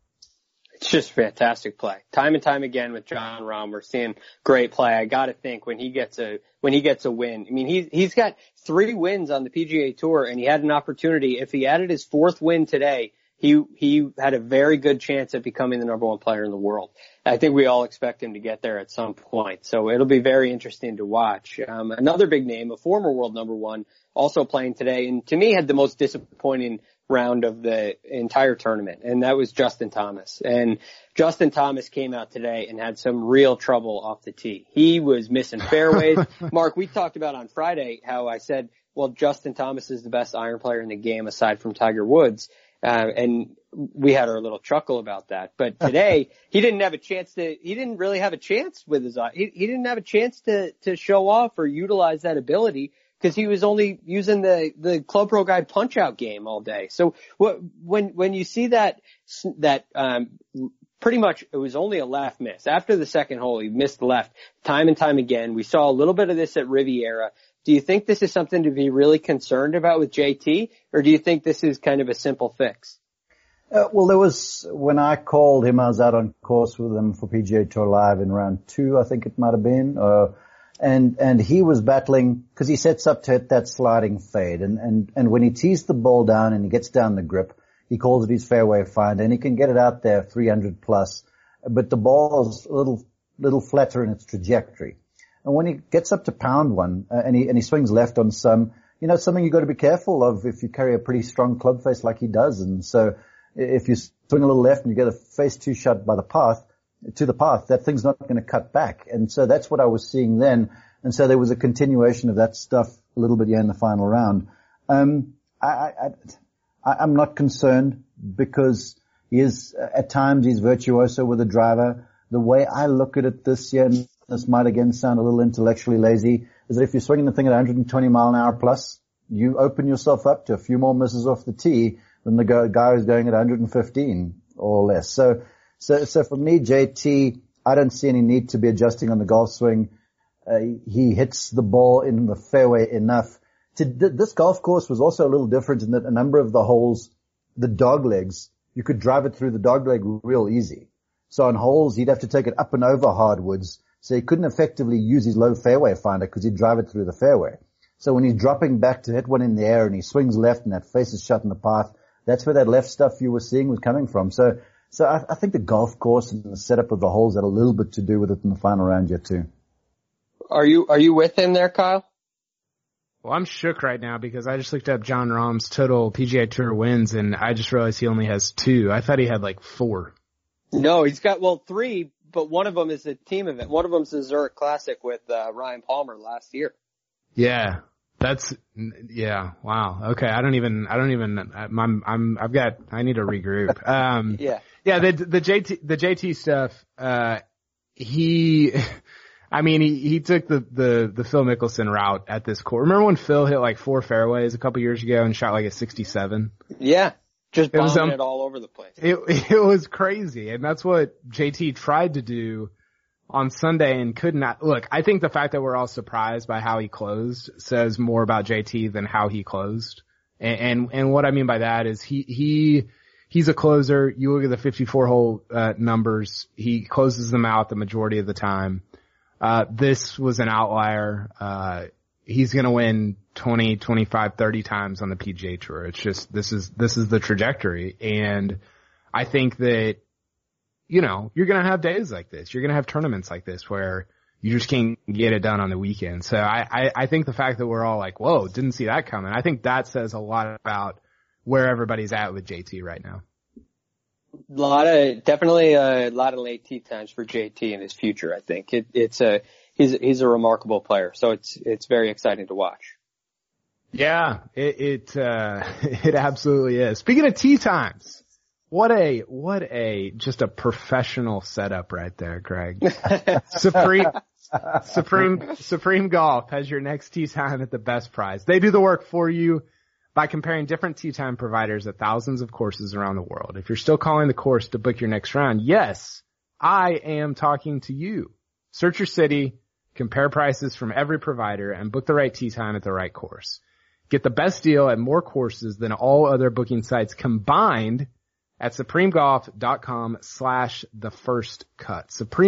It's just fantastic play. Time and time again with Jon Rahm, we're seeing great play. I gotta think when he gets a, when he gets a win, I mean, he's, he's got three wins on the P G A Tour, and he had an opportunity. If he added his fourth win today, he, he had a very good chance at becoming the number one player in the world. I think we all expect him to get there at some point. So it'll be very interesting to watch. Um, another big name, a former world number one, also playing today, and to me had the most disappointing round of the entire tournament, and that was Justin Thomas. And Justin Thomas came out today and had some real trouble off the tee. He was missing fairways. Mark, we talked about on Friday how I said, well, Justin Thomas is the best iron player in the game aside from Tiger Woods. Uh, and we had our little chuckle about that. But today, he didn't have a chance to, he didn't really have a chance with his eye. He, he didn't have a chance to, to show off or utilize that ability because he was only using the, the Club Pro Guide punch out game all day. So what, when, when you see that, that, um, pretty much it was only a left miss. After the second hole, he missed the left time and time again. We saw a little bit of this at Riviera. Do you think this is something to be really concerned about with J T, or do you think this is kind of a simple fix? Uh, well, there was, when I called him, I was out on course with him for P G A Tour Live in round two, I think it might have been. Uh, and, and he was battling, cause he sets up to hit that sliding fade. And, and, and when he tees the ball down and he gets down the grip, he calls it his fairway find, and he can get it out there three hundred plus. But the ball's a little, little flatter in its trajectory. And when he gets up to pound one, uh, and he, and he swings left on some, you know, it's something you've got to be careful of if you carry a pretty strong club face like he does. And so, if you swing a little left and you get a face two shot by the path, to the path, that thing's not going to cut back. And so that's what I was seeing then. And so there was a continuation of that stuff a little bit yeah in the final round. Um, I, I, I, I'm not concerned because he is, at times he's virtuoso with a driver. The way I look at it this year, and this might again sound a little intellectually lazy, is that if you're swinging the thing at one hundred twenty mile an hour plus, you open yourself up to a few more misses off the tee than the guy who's going at one hundred fifteen or less. So, so, so for me, J T, I don't see any need to be adjusting on the golf swing. Uh, he hits the ball in the fairway enough. To, this golf course was also a little different in that a number of the holes, the dog legs, you could drive it through the dog leg real easy. So on holes, he'd have to take it up and over hardwoods. So he couldn't effectively use his low fairway finder because he'd drive it through the fairway. So when he's dropping back to hit one in the air and he swings left and that face is shut in the path, that's where that left stuff you were seeing was coming from. So, so I, I think the golf course and the setup of the holes had a little bit to do with it in the final round yet too. Are you, are you with him there, Kyle? Well, I'm shook right now because I just looked up Jon Rahm's total P G A Tour wins and I just realized he only has two. I thought he had like four. No, he's got, well, three, but one of them is a team event. One of them's the Zurich Classic with, uh, Ryan Palmer last year. Yeah. That's, yeah, wow. Okay, I don't even, I don't even, I'm, I'm, I've got, I need to regroup. Um, yeah. Yeah, the, the J T, the J T stuff, uh, he, I mean, he, he took the, the, the Phil Mickelson route at this course. Remember when Phil hit like four fairways a couple years ago and shot like a sixty-seven? Yeah. Just bombing it, was, um, it all over the place. It, it was crazy. And that's what J T tried to do on Sunday and could not. Look, I think the fact that we're all surprised by how he closed says more about J T than how he closed. And, and, and what I mean by that is he, he, he's a closer. You look at the fifty-four hole, uh, numbers. He closes them out the majority of the time. Uh, this was an outlier. Uh, he's going to win twenty, twenty-five, thirty times on the P G A Tour. It's just, this is, this is the trajectory. And I think that, you know, you're going to have days like this. You're going to have tournaments like this where you just can't get it done on the weekend. So I, I, I think the fact that we're all like, whoa, didn't see that coming. I think that says a lot about where everybody's at with J T right now. A lot of, definitely a lot of late tee times for J T in his future, I think. It, it's a, he's, he's a remarkable player. So it's, it's very exciting to watch. Yeah, it, it, uh, it absolutely is. Speaking of tee times. What a, what a, just a professional setup right there, Greg. Supreme, Supreme, Supreme Golf has your next tee time at the best price. They do the work for you by comparing different tee time providers at thousands of courses around the world. If you're still calling the course to book your next round, yes, I am talking to you. Search your city, compare prices from every provider, and book the right tee time at the right course. Get the best deal at more courses than all other booking sites combined at supremegolf.com slash the first cut.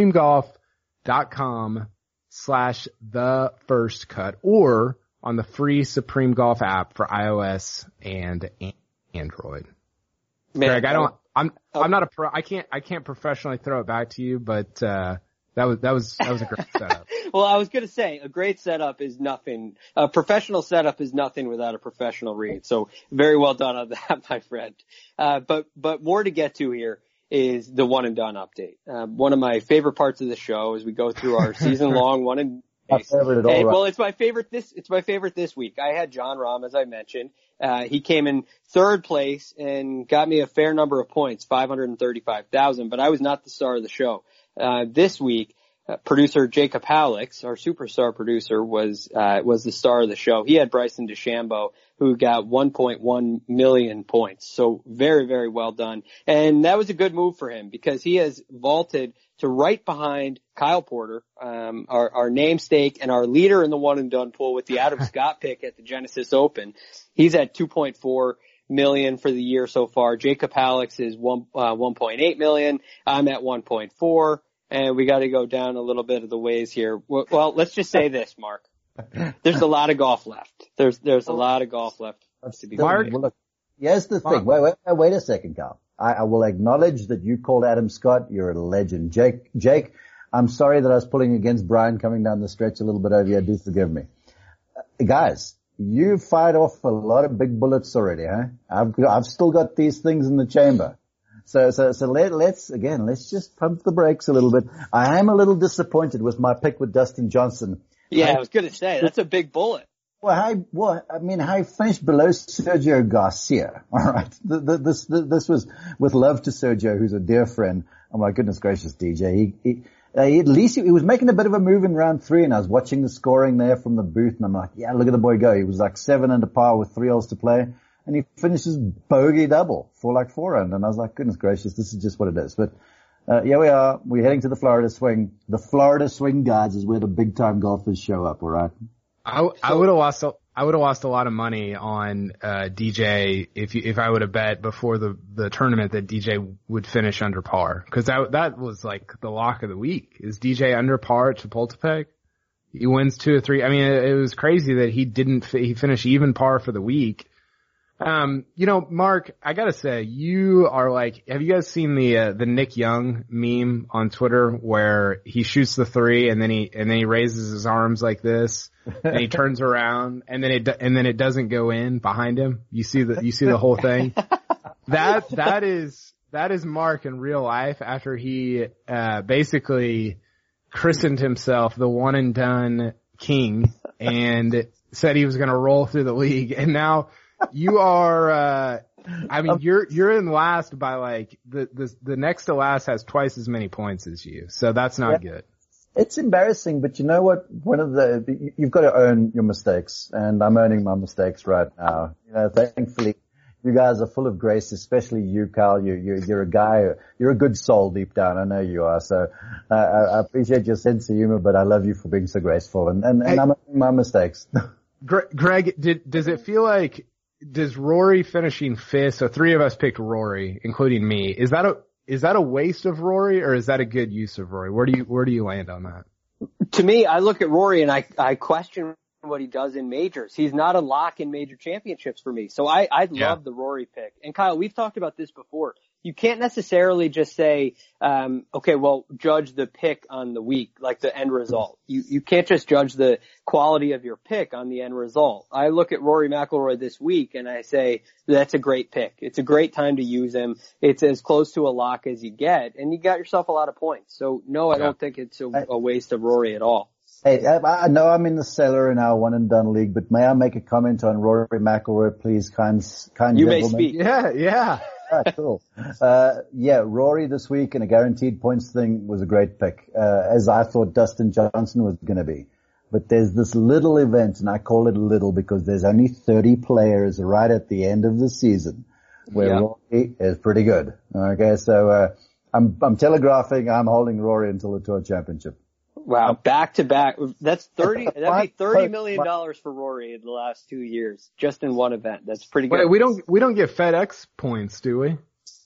Supremegolf.com slash the first cut, or on the free Supreme Golf app for iOS and Android. Man, Greg, I don't, I'm, I'm not a pro, I can't, I can't professionally throw it back to you, but, uh, that was, that was, that was a great setup. Well, I was going to say a great setup is nothing, a professional setup is nothing without a professional read. So very well done on that, my friend. Uh, but, but more to get to here is the one and done update. Uh, one of my favorite parts of the show is we go through our season long one and My favorite at all, hey, right. Well, it's my favorite this, it's my favorite this week. I had Jon Rahm, as I mentioned. Uh, he came in third place and got me a fair number of points, five hundred thirty-five thousand, but I was not the star of the show. Uh, this week, uh, producer Jacob Hallex, our superstar producer, was uh, was the star of the show. He had Bryson DeChambeau, who got one point one million points. So very, very well done. And that was a good move for him because he has vaulted to right behind Kyle Porter, um, our, our namesake and our leader in the one and done pool with the Adam Scott pick at the Genesis Open. He's at two point four million for the year so far. Jacob Hallex is one, uh, one point eight million. I'm at one point four, and we got to go down a little bit of the ways here. Well, let's just say this, Mark. There's a lot of golf left. There's, there's a lot of golf left to be Mark, well, look, here's the thing. Wait, wait, wait a second, Carl. I, I will acknowledge that you called Adam Scott. You're a legend. Jake, Jake, I'm sorry that I was pulling against Brian coming down the stretch a little bit over here. Do forgive me. Uh, guys, you fired off a lot of big bullets already, huh? I've, I've still got these things in the chamber. So, so, so let, let's, again, let's just pump the brakes a little bit. I am a little disappointed with my pick with Dustin Johnson. Yeah, I, I was going to say, that's a big bullet. Well, I, well, I mean, I finished below Sergio Garcia. All right. The, the, this, the, this was with love to Sergio, who's a dear friend. Oh my goodness gracious, D J. He, he, uh, he at least he, he was making a bit of a move in round three, and I was watching the scoring there from the booth, and I'm like, yeah, look at the boy go. He was like seven under par with three holes to play, and he finishes bogey double for like four under, and I was like, goodness gracious, this is just what it is. But, uh, yeah, we are. We're heading to the Florida Swing. The Florida Swing Guards is where the big time golfers show up, all right? I, I would have lost a, I would have lost a lot of money on uh D J if you, if I would have bet before the the tournament that D J would finish under par, because that that was like the lock of the week. Is D J under par at Chapultepec? He wins two or three. I mean, it, it was crazy that he didn't he finished even par for the week. Um, you know, Mark, I gotta say, you are like, have you guys seen the, uh, the Nick Young meme on Twitter where he shoots the three and then he, and then he raises his arms like this and he turns around and then it, and then it doesn't go in behind him? You see the, you see the whole thing? That, that is, that is Mark in real life after he, uh, basically christened himself the one and done king and said he was gonna roll through the league, and now, you are, uh, I mean, you're, you're in last by like, the, the, the next to last has twice as many points as you. So that's not yeah. good. It's embarrassing, but you know what? One of the, you've got to own your mistakes, and I'm owning my mistakes right now. You know, thankfully, you guys are full of grace, especially you, Carl. You, you, you're a guy, you're a good soul deep down. I know you are. So, uh, I appreciate your sense of humor, but I love you for being so graceful, and, and, and hey, I'm owning my mistakes. Greg, did, does it feel like, does Rory finishing fifth, so three of us picked Rory, including me, is that a, is that a waste of Rory, or is that a good use of Rory? Where do you, where do you land on that? To me, I look at Rory and I, I question what he does in majors. He's not a lock in major championships for me. So I, I yeah. love the Rory pick. And Kyle, we've talked about this before. You can't necessarily just say, um, okay, well, judge the pick on the week, like the end result. You, you can't just judge the quality of your pick on the end result. I look at Rory McIlroy this week and I say, that's a great pick. It's a great time to use him. It's as close to a lock as you get, and you got yourself a lot of points. So no, I yeah. don't think it's a, a waste of Rory at all. Hey, I, I know I'm in the cellar in our one and done league, but may I make a comment on Rory McIlroy, please, kind, kind you gentlemen? may speak. Yeah, yeah. Ah, cool. Uh, yeah, Rory this week and a guaranteed points thing was a great pick, uh, as I thought Dustin Johnson was going to be. But there's this little event, and I call it little because there's only thirty players right at the end of the season where yeah. Rory is pretty good. Okay, so, uh, I'm, I'm telegraphing I'm holding Rory until the Tour Championship. Wow, back to back. That's thirty, that'd be thirty million dollars for Rory in the last two years, just in one event. That's pretty good. Wait, we don't, we don't get FedEx points, do we?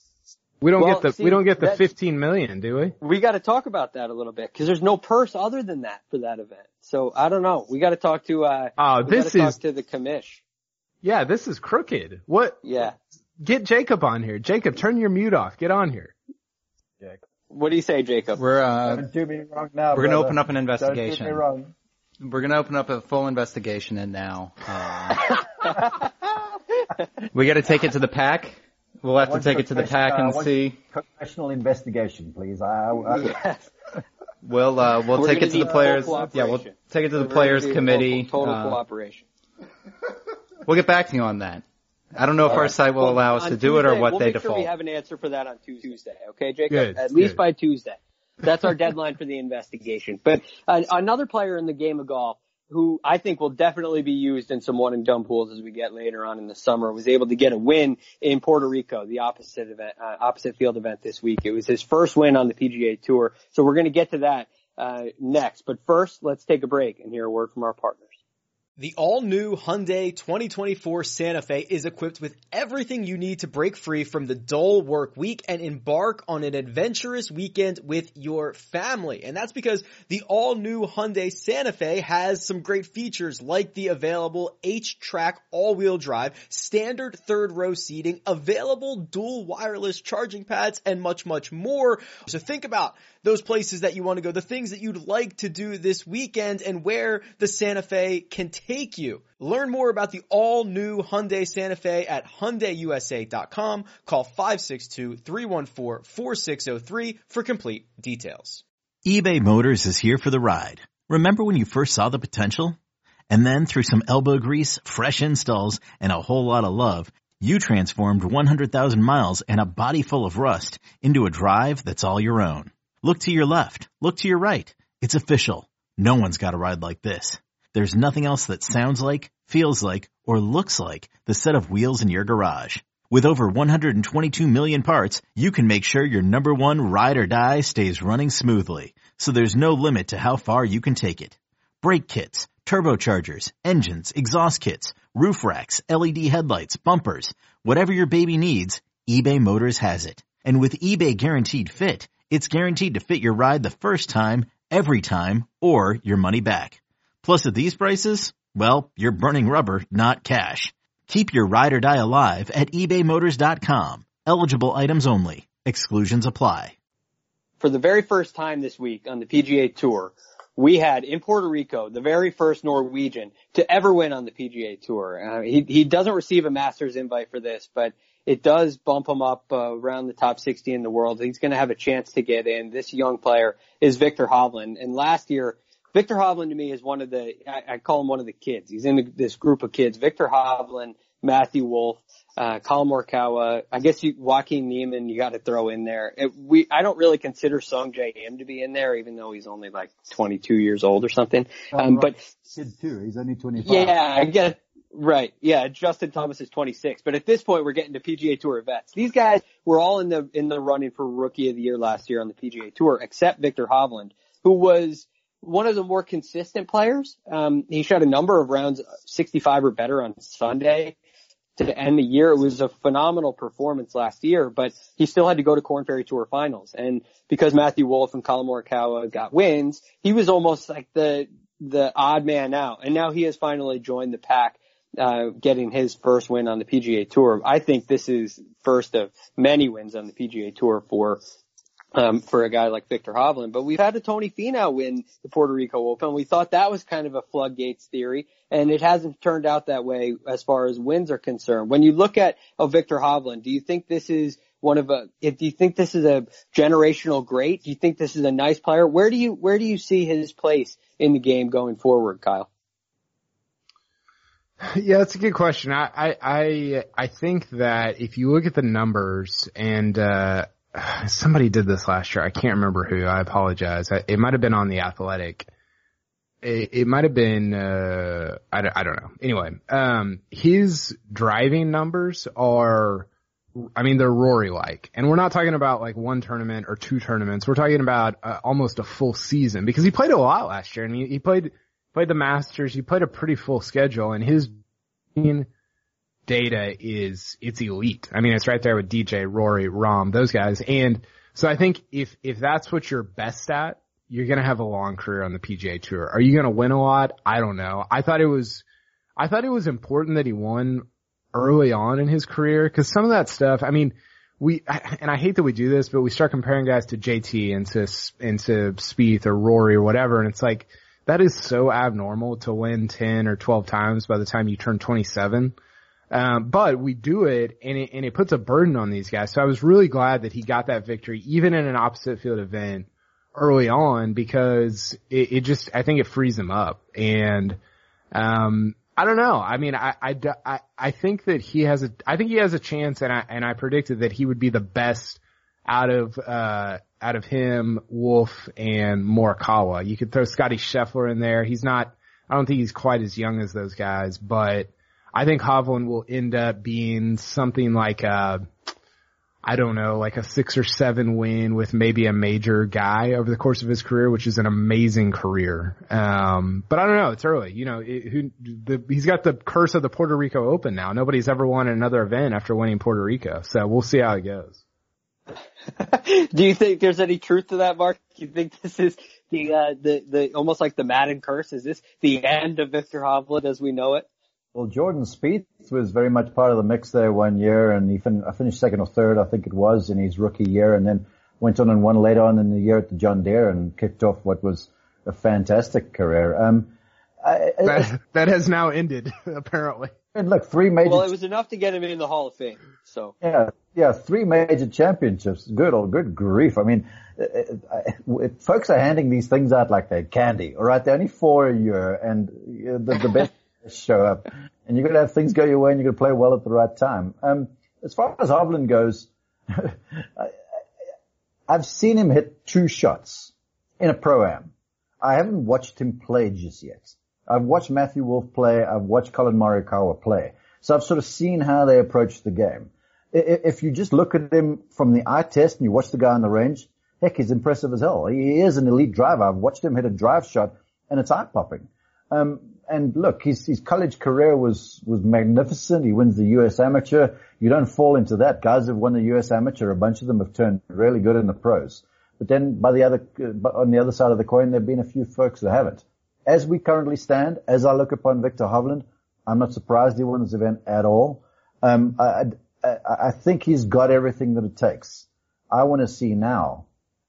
We don't well, get the, see, we don't get the fifteen million, do we? We gotta talk about that a little bit, cause there's no purse other than that for that event. So I don't know. We gotta talk to, uh, oh, we this gotta is, talk to the commish. Yeah, this is crooked. What? Yeah. Get Jacob on here. Jacob, turn your mute off. Get on here. Jacob. What do you say, Jacob? We're uh, Don't do me wrong now, we're going to brother. open up an investigation. Don't do me wrong. We're going to open up a full investigation, and now uh, we got to take it to the pack. We'll have to take it to the pack and uh, see. Professional investigation, please. I, I, yes. We'll uh, we'll We're take it to the players. Yeah, we'll take it to the We're players committee. Total uh, cooperation. We'll get back to you on that. I don't know if All our right. site will allow us on to do it or Tuesday, what we'll they make default. Sure we have an answer for that on Tuesday. Okay, Jacob? Good, At least good. by Tuesday. that's our deadline for the investigation. But uh, another player in the game of golf who I think will definitely be used in some one and done pools as we get later on in the summer, was able to get a win in Puerto Rico, the opposite event, uh, opposite field event this week. It was his first win on the P G A Tour. So we're going to get to that, uh, next. But first, let's take a break and hear a word from our partners. The all-new Hyundai twenty twenty-four Santa Fe is equipped with everything you need to break free from the dull work week and embark on an adventurous weekend with your family. And that's because the all-new Hyundai Santa Fe has some great features like the available H-Track all-wheel drive, standard third-row seating, available dual wireless charging pads, and much, much more. So think about those places that you want to go, the things that you'd like to do this weekend, and where the Santa Fe can take you. Learn more about the all-new Hyundai Santa Fe at Hyundai U S A dot com. Call five six two, three one four, four six zero three for complete details. eBay Motors is here for the ride. Remember when you first saw the potential? And then through some elbow grease, fresh installs, and a whole lot of love, you transformed one hundred thousand miles and a body full of rust into a drive that's all your own. Look to your left. Look to your right. It's official. No one's got a ride like this. There's nothing else that sounds like, feels like, or looks like the set of wheels in your garage. With over one hundred twenty-two million parts, you can make sure your number one ride or die stays running smoothly. So there's no limit to how far you can take it. Brake kits, turbochargers, engines, exhaust kits, roof racks, L E D headlights, bumpers. Whatever your baby needs, eBay Motors has it. And with eBay Guaranteed Fit, it's guaranteed to fit your ride the first time, every time, or your money back. Plus at these prices, well, you're burning rubber, not cash. Keep your ride or die alive at ebay motors dot com. Eligible items only. Exclusions apply. For the very first time this week on the P G A Tour, we had in Puerto Rico the very first Norwegian to ever win on the P G A Tour. Uh, he, he doesn't receive a Masters invite for this, but it does bump him up uh, around the top sixty in the world. He's going to have a chance to get in. This young player is Viktor Hovland. And last year, Viktor Hovland to me is one of the, I, I call him one of the kids. He's in the, this group of kids. Viktor Hovland, Matthew Wolff, uh, Colin Morikawa. I guess you, Joaquin Niemann, you got to throw in there. It, we, I don't really consider Sungjae Im to be in there, even though he's only like twenty-two years old or something. Um, but kid too. He's only twenty-five. Yeah, I get it. Right. Yeah. Justin Thomas is twenty-six, but at this point we're getting to P G A Tour vets. These guys were all in the, in the running for Rookie of the Year last year on the P G A Tour, except Viktor Hovland, who was one of the more consistent players. Um, he shot a number of rounds, sixty-five or better on Sunday to end the year. It was a phenomenal performance last year, but he still had to go to Korn Ferry Tour finals. And because Matthew Wolff and Colin Morikawa got wins, he was almost like the, the odd man out. And now he has finally joined the pack. Uh, getting his first win on the P G A Tour. I think this is first of many wins on the P G A Tour for, um, for a guy like Viktor Hovland. But we've had a Tony Finau win the Puerto Rico Open. We thought that was kind of a floodgates theory, and it hasn't turned out that way as far as wins are concerned. When you look at a Viktor Hovland, do you think this is one of a, do you think this is a generational great? Do you think this is a nice player? Where do you, where do you see his place in the game going forward, Kyle? Yeah, that's a good question. I, I, I, I think that if you look at the numbers and, uh, somebody did this last year. I can't remember who. I apologize. I, it might have been on The Athletic. It, it might have been, uh, I, I don't know. Anyway, um, his driving numbers are, I mean, they're Rory-like. And we're not talking about like one tournament or two tournaments. We're talking about uh, almost a full season, because he played a lot last year. I mean, he played, Played the Masters. He played a pretty full schedule, and his data is, it's elite. I mean, it's right there with D J, Rory, Rahm, those guys. And so I think if, if that's what you're best at, you're going to have a long career on the P G A Tour. Are you going to win a lot? I don't know. I thought it was, I thought it was important that he won early on in his career, because some of that stuff, I mean, we, and I hate that we do this, but we start comparing guys to J T and to, and to Spieth or Rory or whatever, and it's like, that is so abnormal to win ten or twelve times by the time you turn twenty-seven. Um, but we do it and, it, and it puts a burden on these guys. So I was really glad that he got that victory, even in an opposite field event early on, because it, it just, I think it frees him up. And, um, I don't know. I mean, I, I, I, I think that he has a, I think he has a chance, and I, and I predicted that he would be the best out of, uh, out of him, Wolf, and Morikawa. You could throw Scotty Scheffler in there. He's not, I don't think he's quite as young as those guys, but I think Hovland will end up being something like a, I don't know, like a six or seven win with maybe a major guy over the course of his career, which is an amazing career. Um, but I don't know. It's early. You know, it, who, the, he's got the curse of the Puerto Rico Open now. Nobody's ever won another event after winning Puerto Rico. So we'll see how it goes. Do you think there's any truth to that, Mark? Do you think this is the, uh, the, the, almost like the Madden curse? Is this the end of Viktor Hovland as we know it? Well, Jordan Spieth was very much part of the mix there one year, and he fin- finished second or third, I think it was, in his rookie year, and then went on and won later on in the year at the John Deere and kicked off what was a fantastic career. Um, I, that, that has now ended, apparently. And look, three major. Well, it was enough to get him in the Hall of Fame. So yeah, yeah, three major championships. Good, old, good grief. I mean, it, it, folks are handing these things out like they're candy. All right, they're only four a year, and the, the best show up. And you're going to have things go your way, and you're going to play well at the right time. Um, as far as Hovland goes, I, I've seen him hit two shots in a pro-am. I haven't watched him play just yet. I've watched Matthew Wolff play. I've watched Colin Morikawa play. So I've sort of seen how they approach the game. If you just look at him from the eye test and you watch the guy on the range, heck, he's impressive as hell. He is an elite driver. I've watched him hit a drive shot, and it's eye-popping. Um, and look, his, his college career was, was magnificent. He wins the U S Amateur. You don't fall into that. Guys have won the U S Amateur. A bunch of them have turned really good in the pros. But then by the other, on the other side of the coin, there have been a few folks that haven't. As we currently stand, as I look upon Viktor Hovland, I'm not surprised he won this event at all. Um, I, I, I think he's got everything that it takes. I want to see now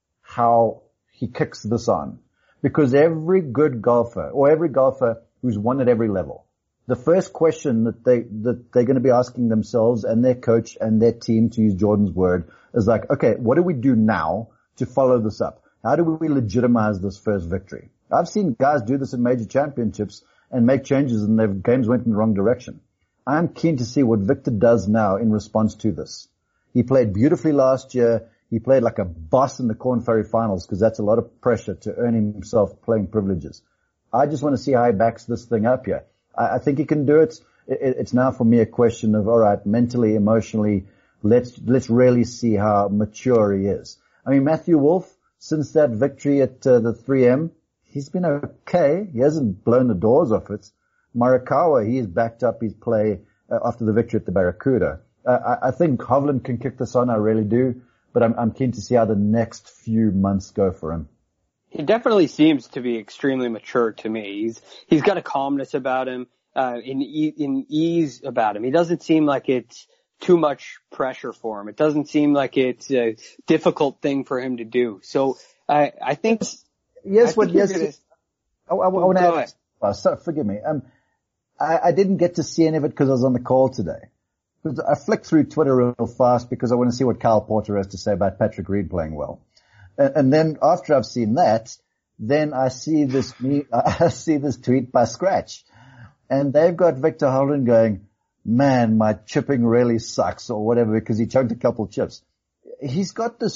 how he kicks this on. Because every good golfer, or every golfer who's won at every level, the first question that they, that they're going to be asking themselves and their coach and their team, to use Jordan's word, is like, okay, what do we do now to follow this up? How do we legitimize this first victory? I've seen guys do this in major championships and make changes and their games went in the wrong direction. I'm keen to see what Viktor does now in response to this. He played beautifully last year. He played like a boss in the Korn Ferry finals because that's a lot of pressure to earn himself playing privileges. I just want to see how he backs this thing up here. I, I think he can do it. it. It's now for me a question of, all right, mentally, emotionally, let's, let's really see how mature he is. I mean, Matthew Wolff, since that victory at uh, the three M, he's been okay. He hasn't blown the doors off it. Morikawa, he's backed up his play uh, after the victory at the Barracuda. Uh, I, I think Hovland can kick this on, I really do. But I'm, I'm keen to see how the next few months go for him. He definitely seems to be extremely mature to me. He's, he's got a calmness about him, uh, in, in ease about him. He doesn't seem like it's too much pressure for him. It doesn't seem like it's a difficult thing for him to do. So I, I think, yes, I what, think yes, gonna, I, I, I want to add, oh, so, forgive me. Um, I, I didn't get to see any of it because I was on the call today. I flicked through Twitter real fast because I want to see what Kyle Porter has to say about Patrick Reed playing well. And, and then after I've seen that, then I see this, I see this tweet by Scratch. And they've got Viktor Hovland going, man, my chipping really sucks or whatever because he chunked a couple chips. He's got this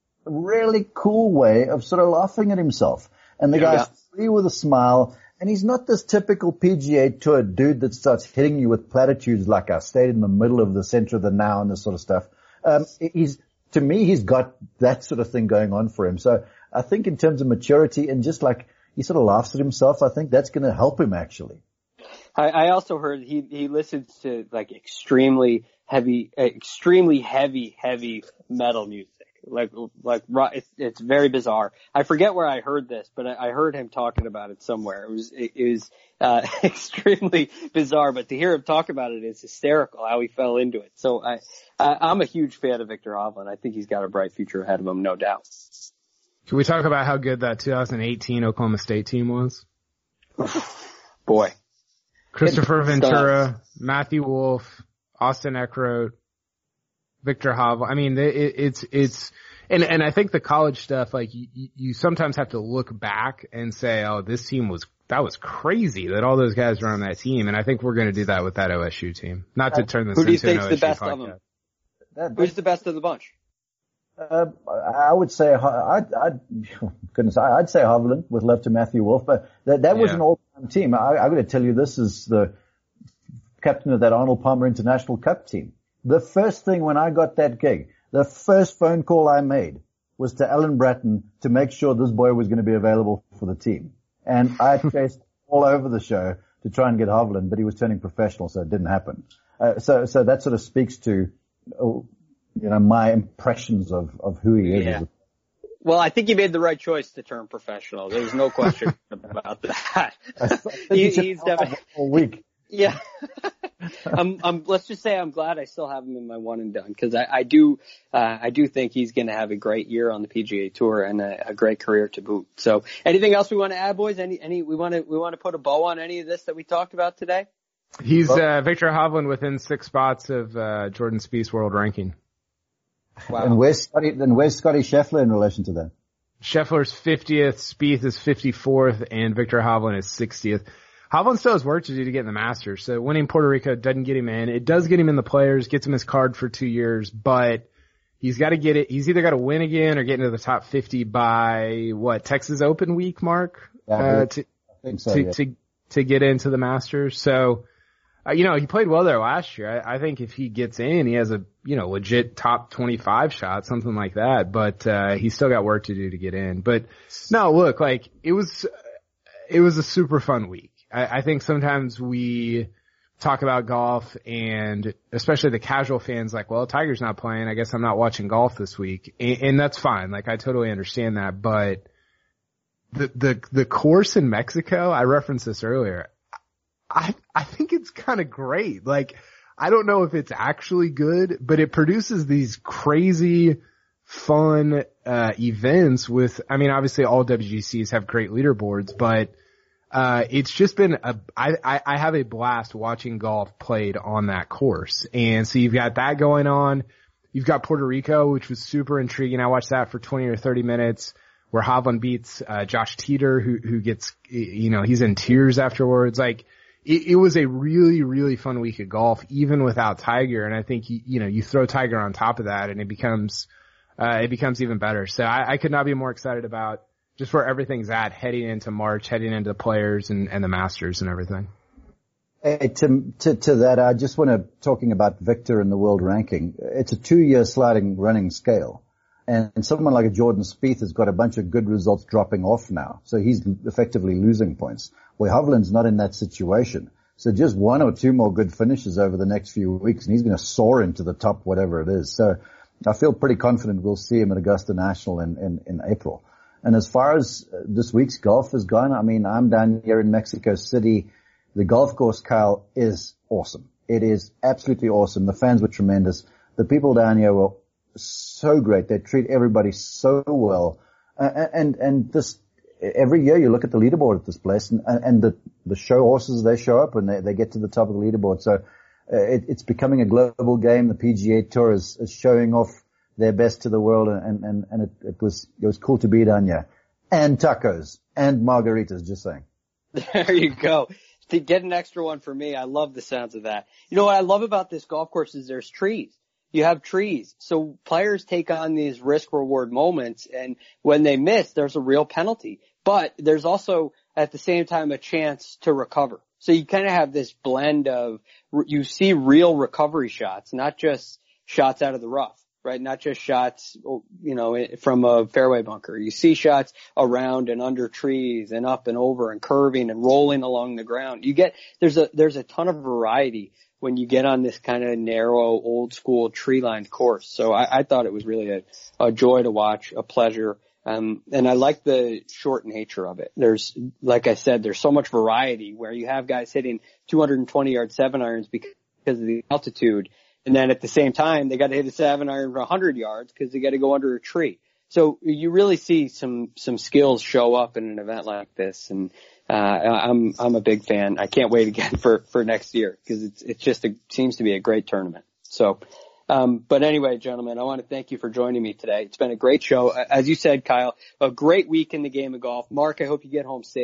really cool way of sort of laughing at himself. And the yeah, guy's yeah. free with a smile. And he's not this typical P G A Tour dude that starts hitting you with platitudes like I stayed in the middle of the center of the now and this sort of stuff. Um, he's, to me, he's got that sort of thing going on for him. So I think in terms of maturity and just like he sort of laughs at himself, I think that's going to help him actually. I, I also heard he, he listens to like extremely heavy, extremely heavy, heavy metal music. Like, like, it's, it's very bizarre. I forget where I heard this, but I, I heard him talking about it somewhere. It was, it, it was, uh, extremely bizarre, but to hear him talk about it is hysterical how he fell into it. So I, I I'm a huge fan of Viktor Hovland. I think he's got a bright future ahead of him, no doubt. Can we talk about how good that two thousand eighteen Oklahoma State team was? Boy. Christopher Ventura, Matthew Wolff, Austin Eckroat, Viktor Hovland. I mean, it, it's, it's, and, and I think the college stuff, like, you, you sometimes have to look back and say, oh, this team was, that was crazy that all those guys were on that team. And I think we're going to do that with that O S U team. Not to turn this Who do you into an think's O S U the best podcast. of them? Who's the best of the bunch? Uh, I would say, I'd, I'd, goodness, I'd say Hovland with love to Matthew Wolff, but that, that was yeah. an all-time team. I, I got to tell you, this is the captain of that Arnold Palmer International Cup team. The first thing when I got that gig, the first phone call I made was to Alan Bratton to make sure this boy was going to be available for the team. And I chased all over the show to try and get Hovland, but he was turning professional, so it didn't happen. Uh, so, so that sort of speaks to, oh, you know, my impressions of, of who he is. Yeah. Well, I think you made the right choice to turn professional. There's no question about that. he, he's definitely all week. Yeah. I'm, I'm, let's just say I'm glad I still have him in my one and done, because I, I do, uh, I do think he's going to have a great year on the P G A Tour and a, a great career to boot. So, anything else we want to add, boys? Any, any, we want to, we want to put a bow on any of this that we talked about today? He's uh, Victor Hovland within six spots of uh, Jordan Spieth's world ranking. Wow. And where's Scotty, then where's Scotty Scheffler in relation to that? Scheffler's fiftieth, Spieth is fifty-fourth, and Victor Hovland is sixtieth. Hovland still has work to do to get in the Masters, so winning Puerto Rico doesn't get him in. It does get him in the Players, gets him his card for two years, but he's got to get it. He's either got to win again or get into the top fifty by, what, Texas Open week, Mark? Yeah, uh, to, I think so, to, yeah. to, to get into the Masters. So, uh, you know, he played well there last year. I, I think if he gets in, he has a, you know, legit top twenty-five shot, something like that, but, uh, he's still got work to do to get in. But no, look, like, it was, it was a super fun week. I think sometimes we talk about golf and especially the casual fans like, well, Tiger's not playing. I guess I'm not watching golf this week. And, and that's fine. Like, I totally understand that. But the, the, the course in Mexico, I referenced this earlier. I, I think it's kind of great. Like, I don't know if it's actually good, but it produces these crazy fun, uh, events with, I mean, obviously all W G Cs have great leaderboards, but Uh, it's just been a, I, I, I have a blast watching golf played on that course. And so you've got that going on. You've got Puerto Rico, which was super intriguing. I watched that for twenty or thirty minutes where Hovland beats, uh, Josh Teeter, who, who gets, you know, he's in tears afterwards. Like, it, it was a really, really fun week of golf, even without Tiger. And I think, you, you know, you throw Tiger on top of that and it becomes, uh, it becomes even better. So I, I could not be more excited about just where everything's at heading into March, heading into the Players and, and the Masters and everything. Hey, to, to, to that, I just want to, talking about Victor in the world ranking, it's a two-year sliding running scale. And, and someone like a Jordan Spieth has got a bunch of good results dropping off now. So he's effectively losing points. Where Hovland's not in that situation. So just one or two more good finishes over the next few weeks and he's going to soar into the top, whatever it is. So I feel pretty confident we'll see him at Augusta National in, in, in April. And as far as this week's golf has gone, I mean, I'm down here in Mexico City. The golf course, Kyle, is awesome. It is absolutely awesome. The fans were tremendous. The people down here were so great. They treat everybody so well. Uh, and, and this, every year you look at the leaderboard at this place and, and the, the show horses, they show up and they, they get to the top of the leaderboard. So uh, it, it's becoming a global game. The P G A Tour is, is showing off their best to the world, and and and it, it was it was cool to be down here, and tacos and margaritas. Just saying. There you go. To get an extra one for me, I love the sounds of that. You know what I love about this golf course is there's trees. You have trees, so players take on these risk reward moments, and when they miss, there's a real penalty. But there's also at the same time a chance to recover. So you kind of have this blend of you see real recovery shots, not just shots out of the rough. Right, not just shots, you know, from a fairway bunker. You see shots around and under trees and up and over and curving and rolling along the ground. You get, there's a, there's a ton of variety when you get on this kind of narrow, old school tree lined course. So I, I thought it was really a, a joy to watch, a pleasure. Um, and I like the short nature of it. There's, like I said, there's so much variety where you have guys hitting two hundred twenty yard seven irons because of the altitude. And then at the same time, they got to hit a seven iron for one hundred yards because they got to go under a tree. So you really see some some skills show up in an event like this, and uh I'm I'm a big fan. I can't wait again for for next year because it's it's just a, seems to be a great tournament. So, um but anyway, gentlemen, I want to thank you for joining me today. It's been a great show, as you said, Kyle. A great week in the game of golf. Mark, I hope you get home safe.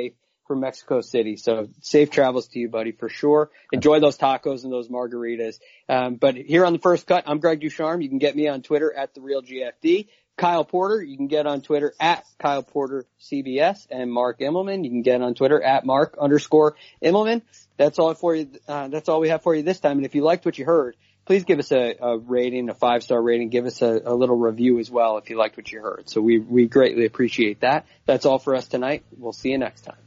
from Mexico City. So safe travels to you, buddy, for sure. Enjoy those tacos and those margaritas. Um, but here on The First Cut, I'm Greg Ducharme. You can get me on Twitter at The Real G F D. Kyle Porter, you can get on Twitter at Kyle Porter C B S, and Mark Immelman, you can get on Twitter at Mark underscore Immelman. That's all for you. Uh, that's all we have for you this time. And if you liked what you heard, please give us a, a rating, a five-star rating. Give us a, a little review as well if you liked what you heard. So we, we greatly appreciate that. That's all for us tonight. We'll see you next time.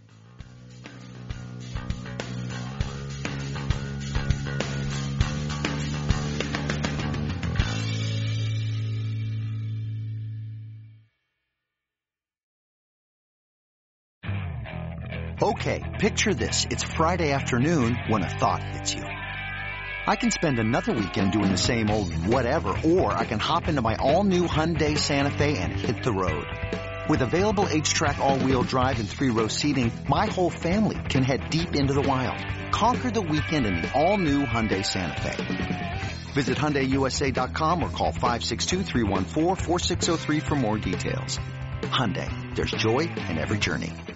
Okay, picture this. It's Friday afternoon when a thought hits you. I can spend another weekend doing the same old whatever, or I can hop into my all-new Hyundai Santa Fe and hit the road. With available H-Track all-wheel drive and three-row seating, my whole family can head deep into the wild. Conquer the weekend in the all-new Hyundai Santa Fe. Visit Hyundai U S A dot com or call five six two, three one four, four six zero three for more details. Hyundai, there's joy in every journey.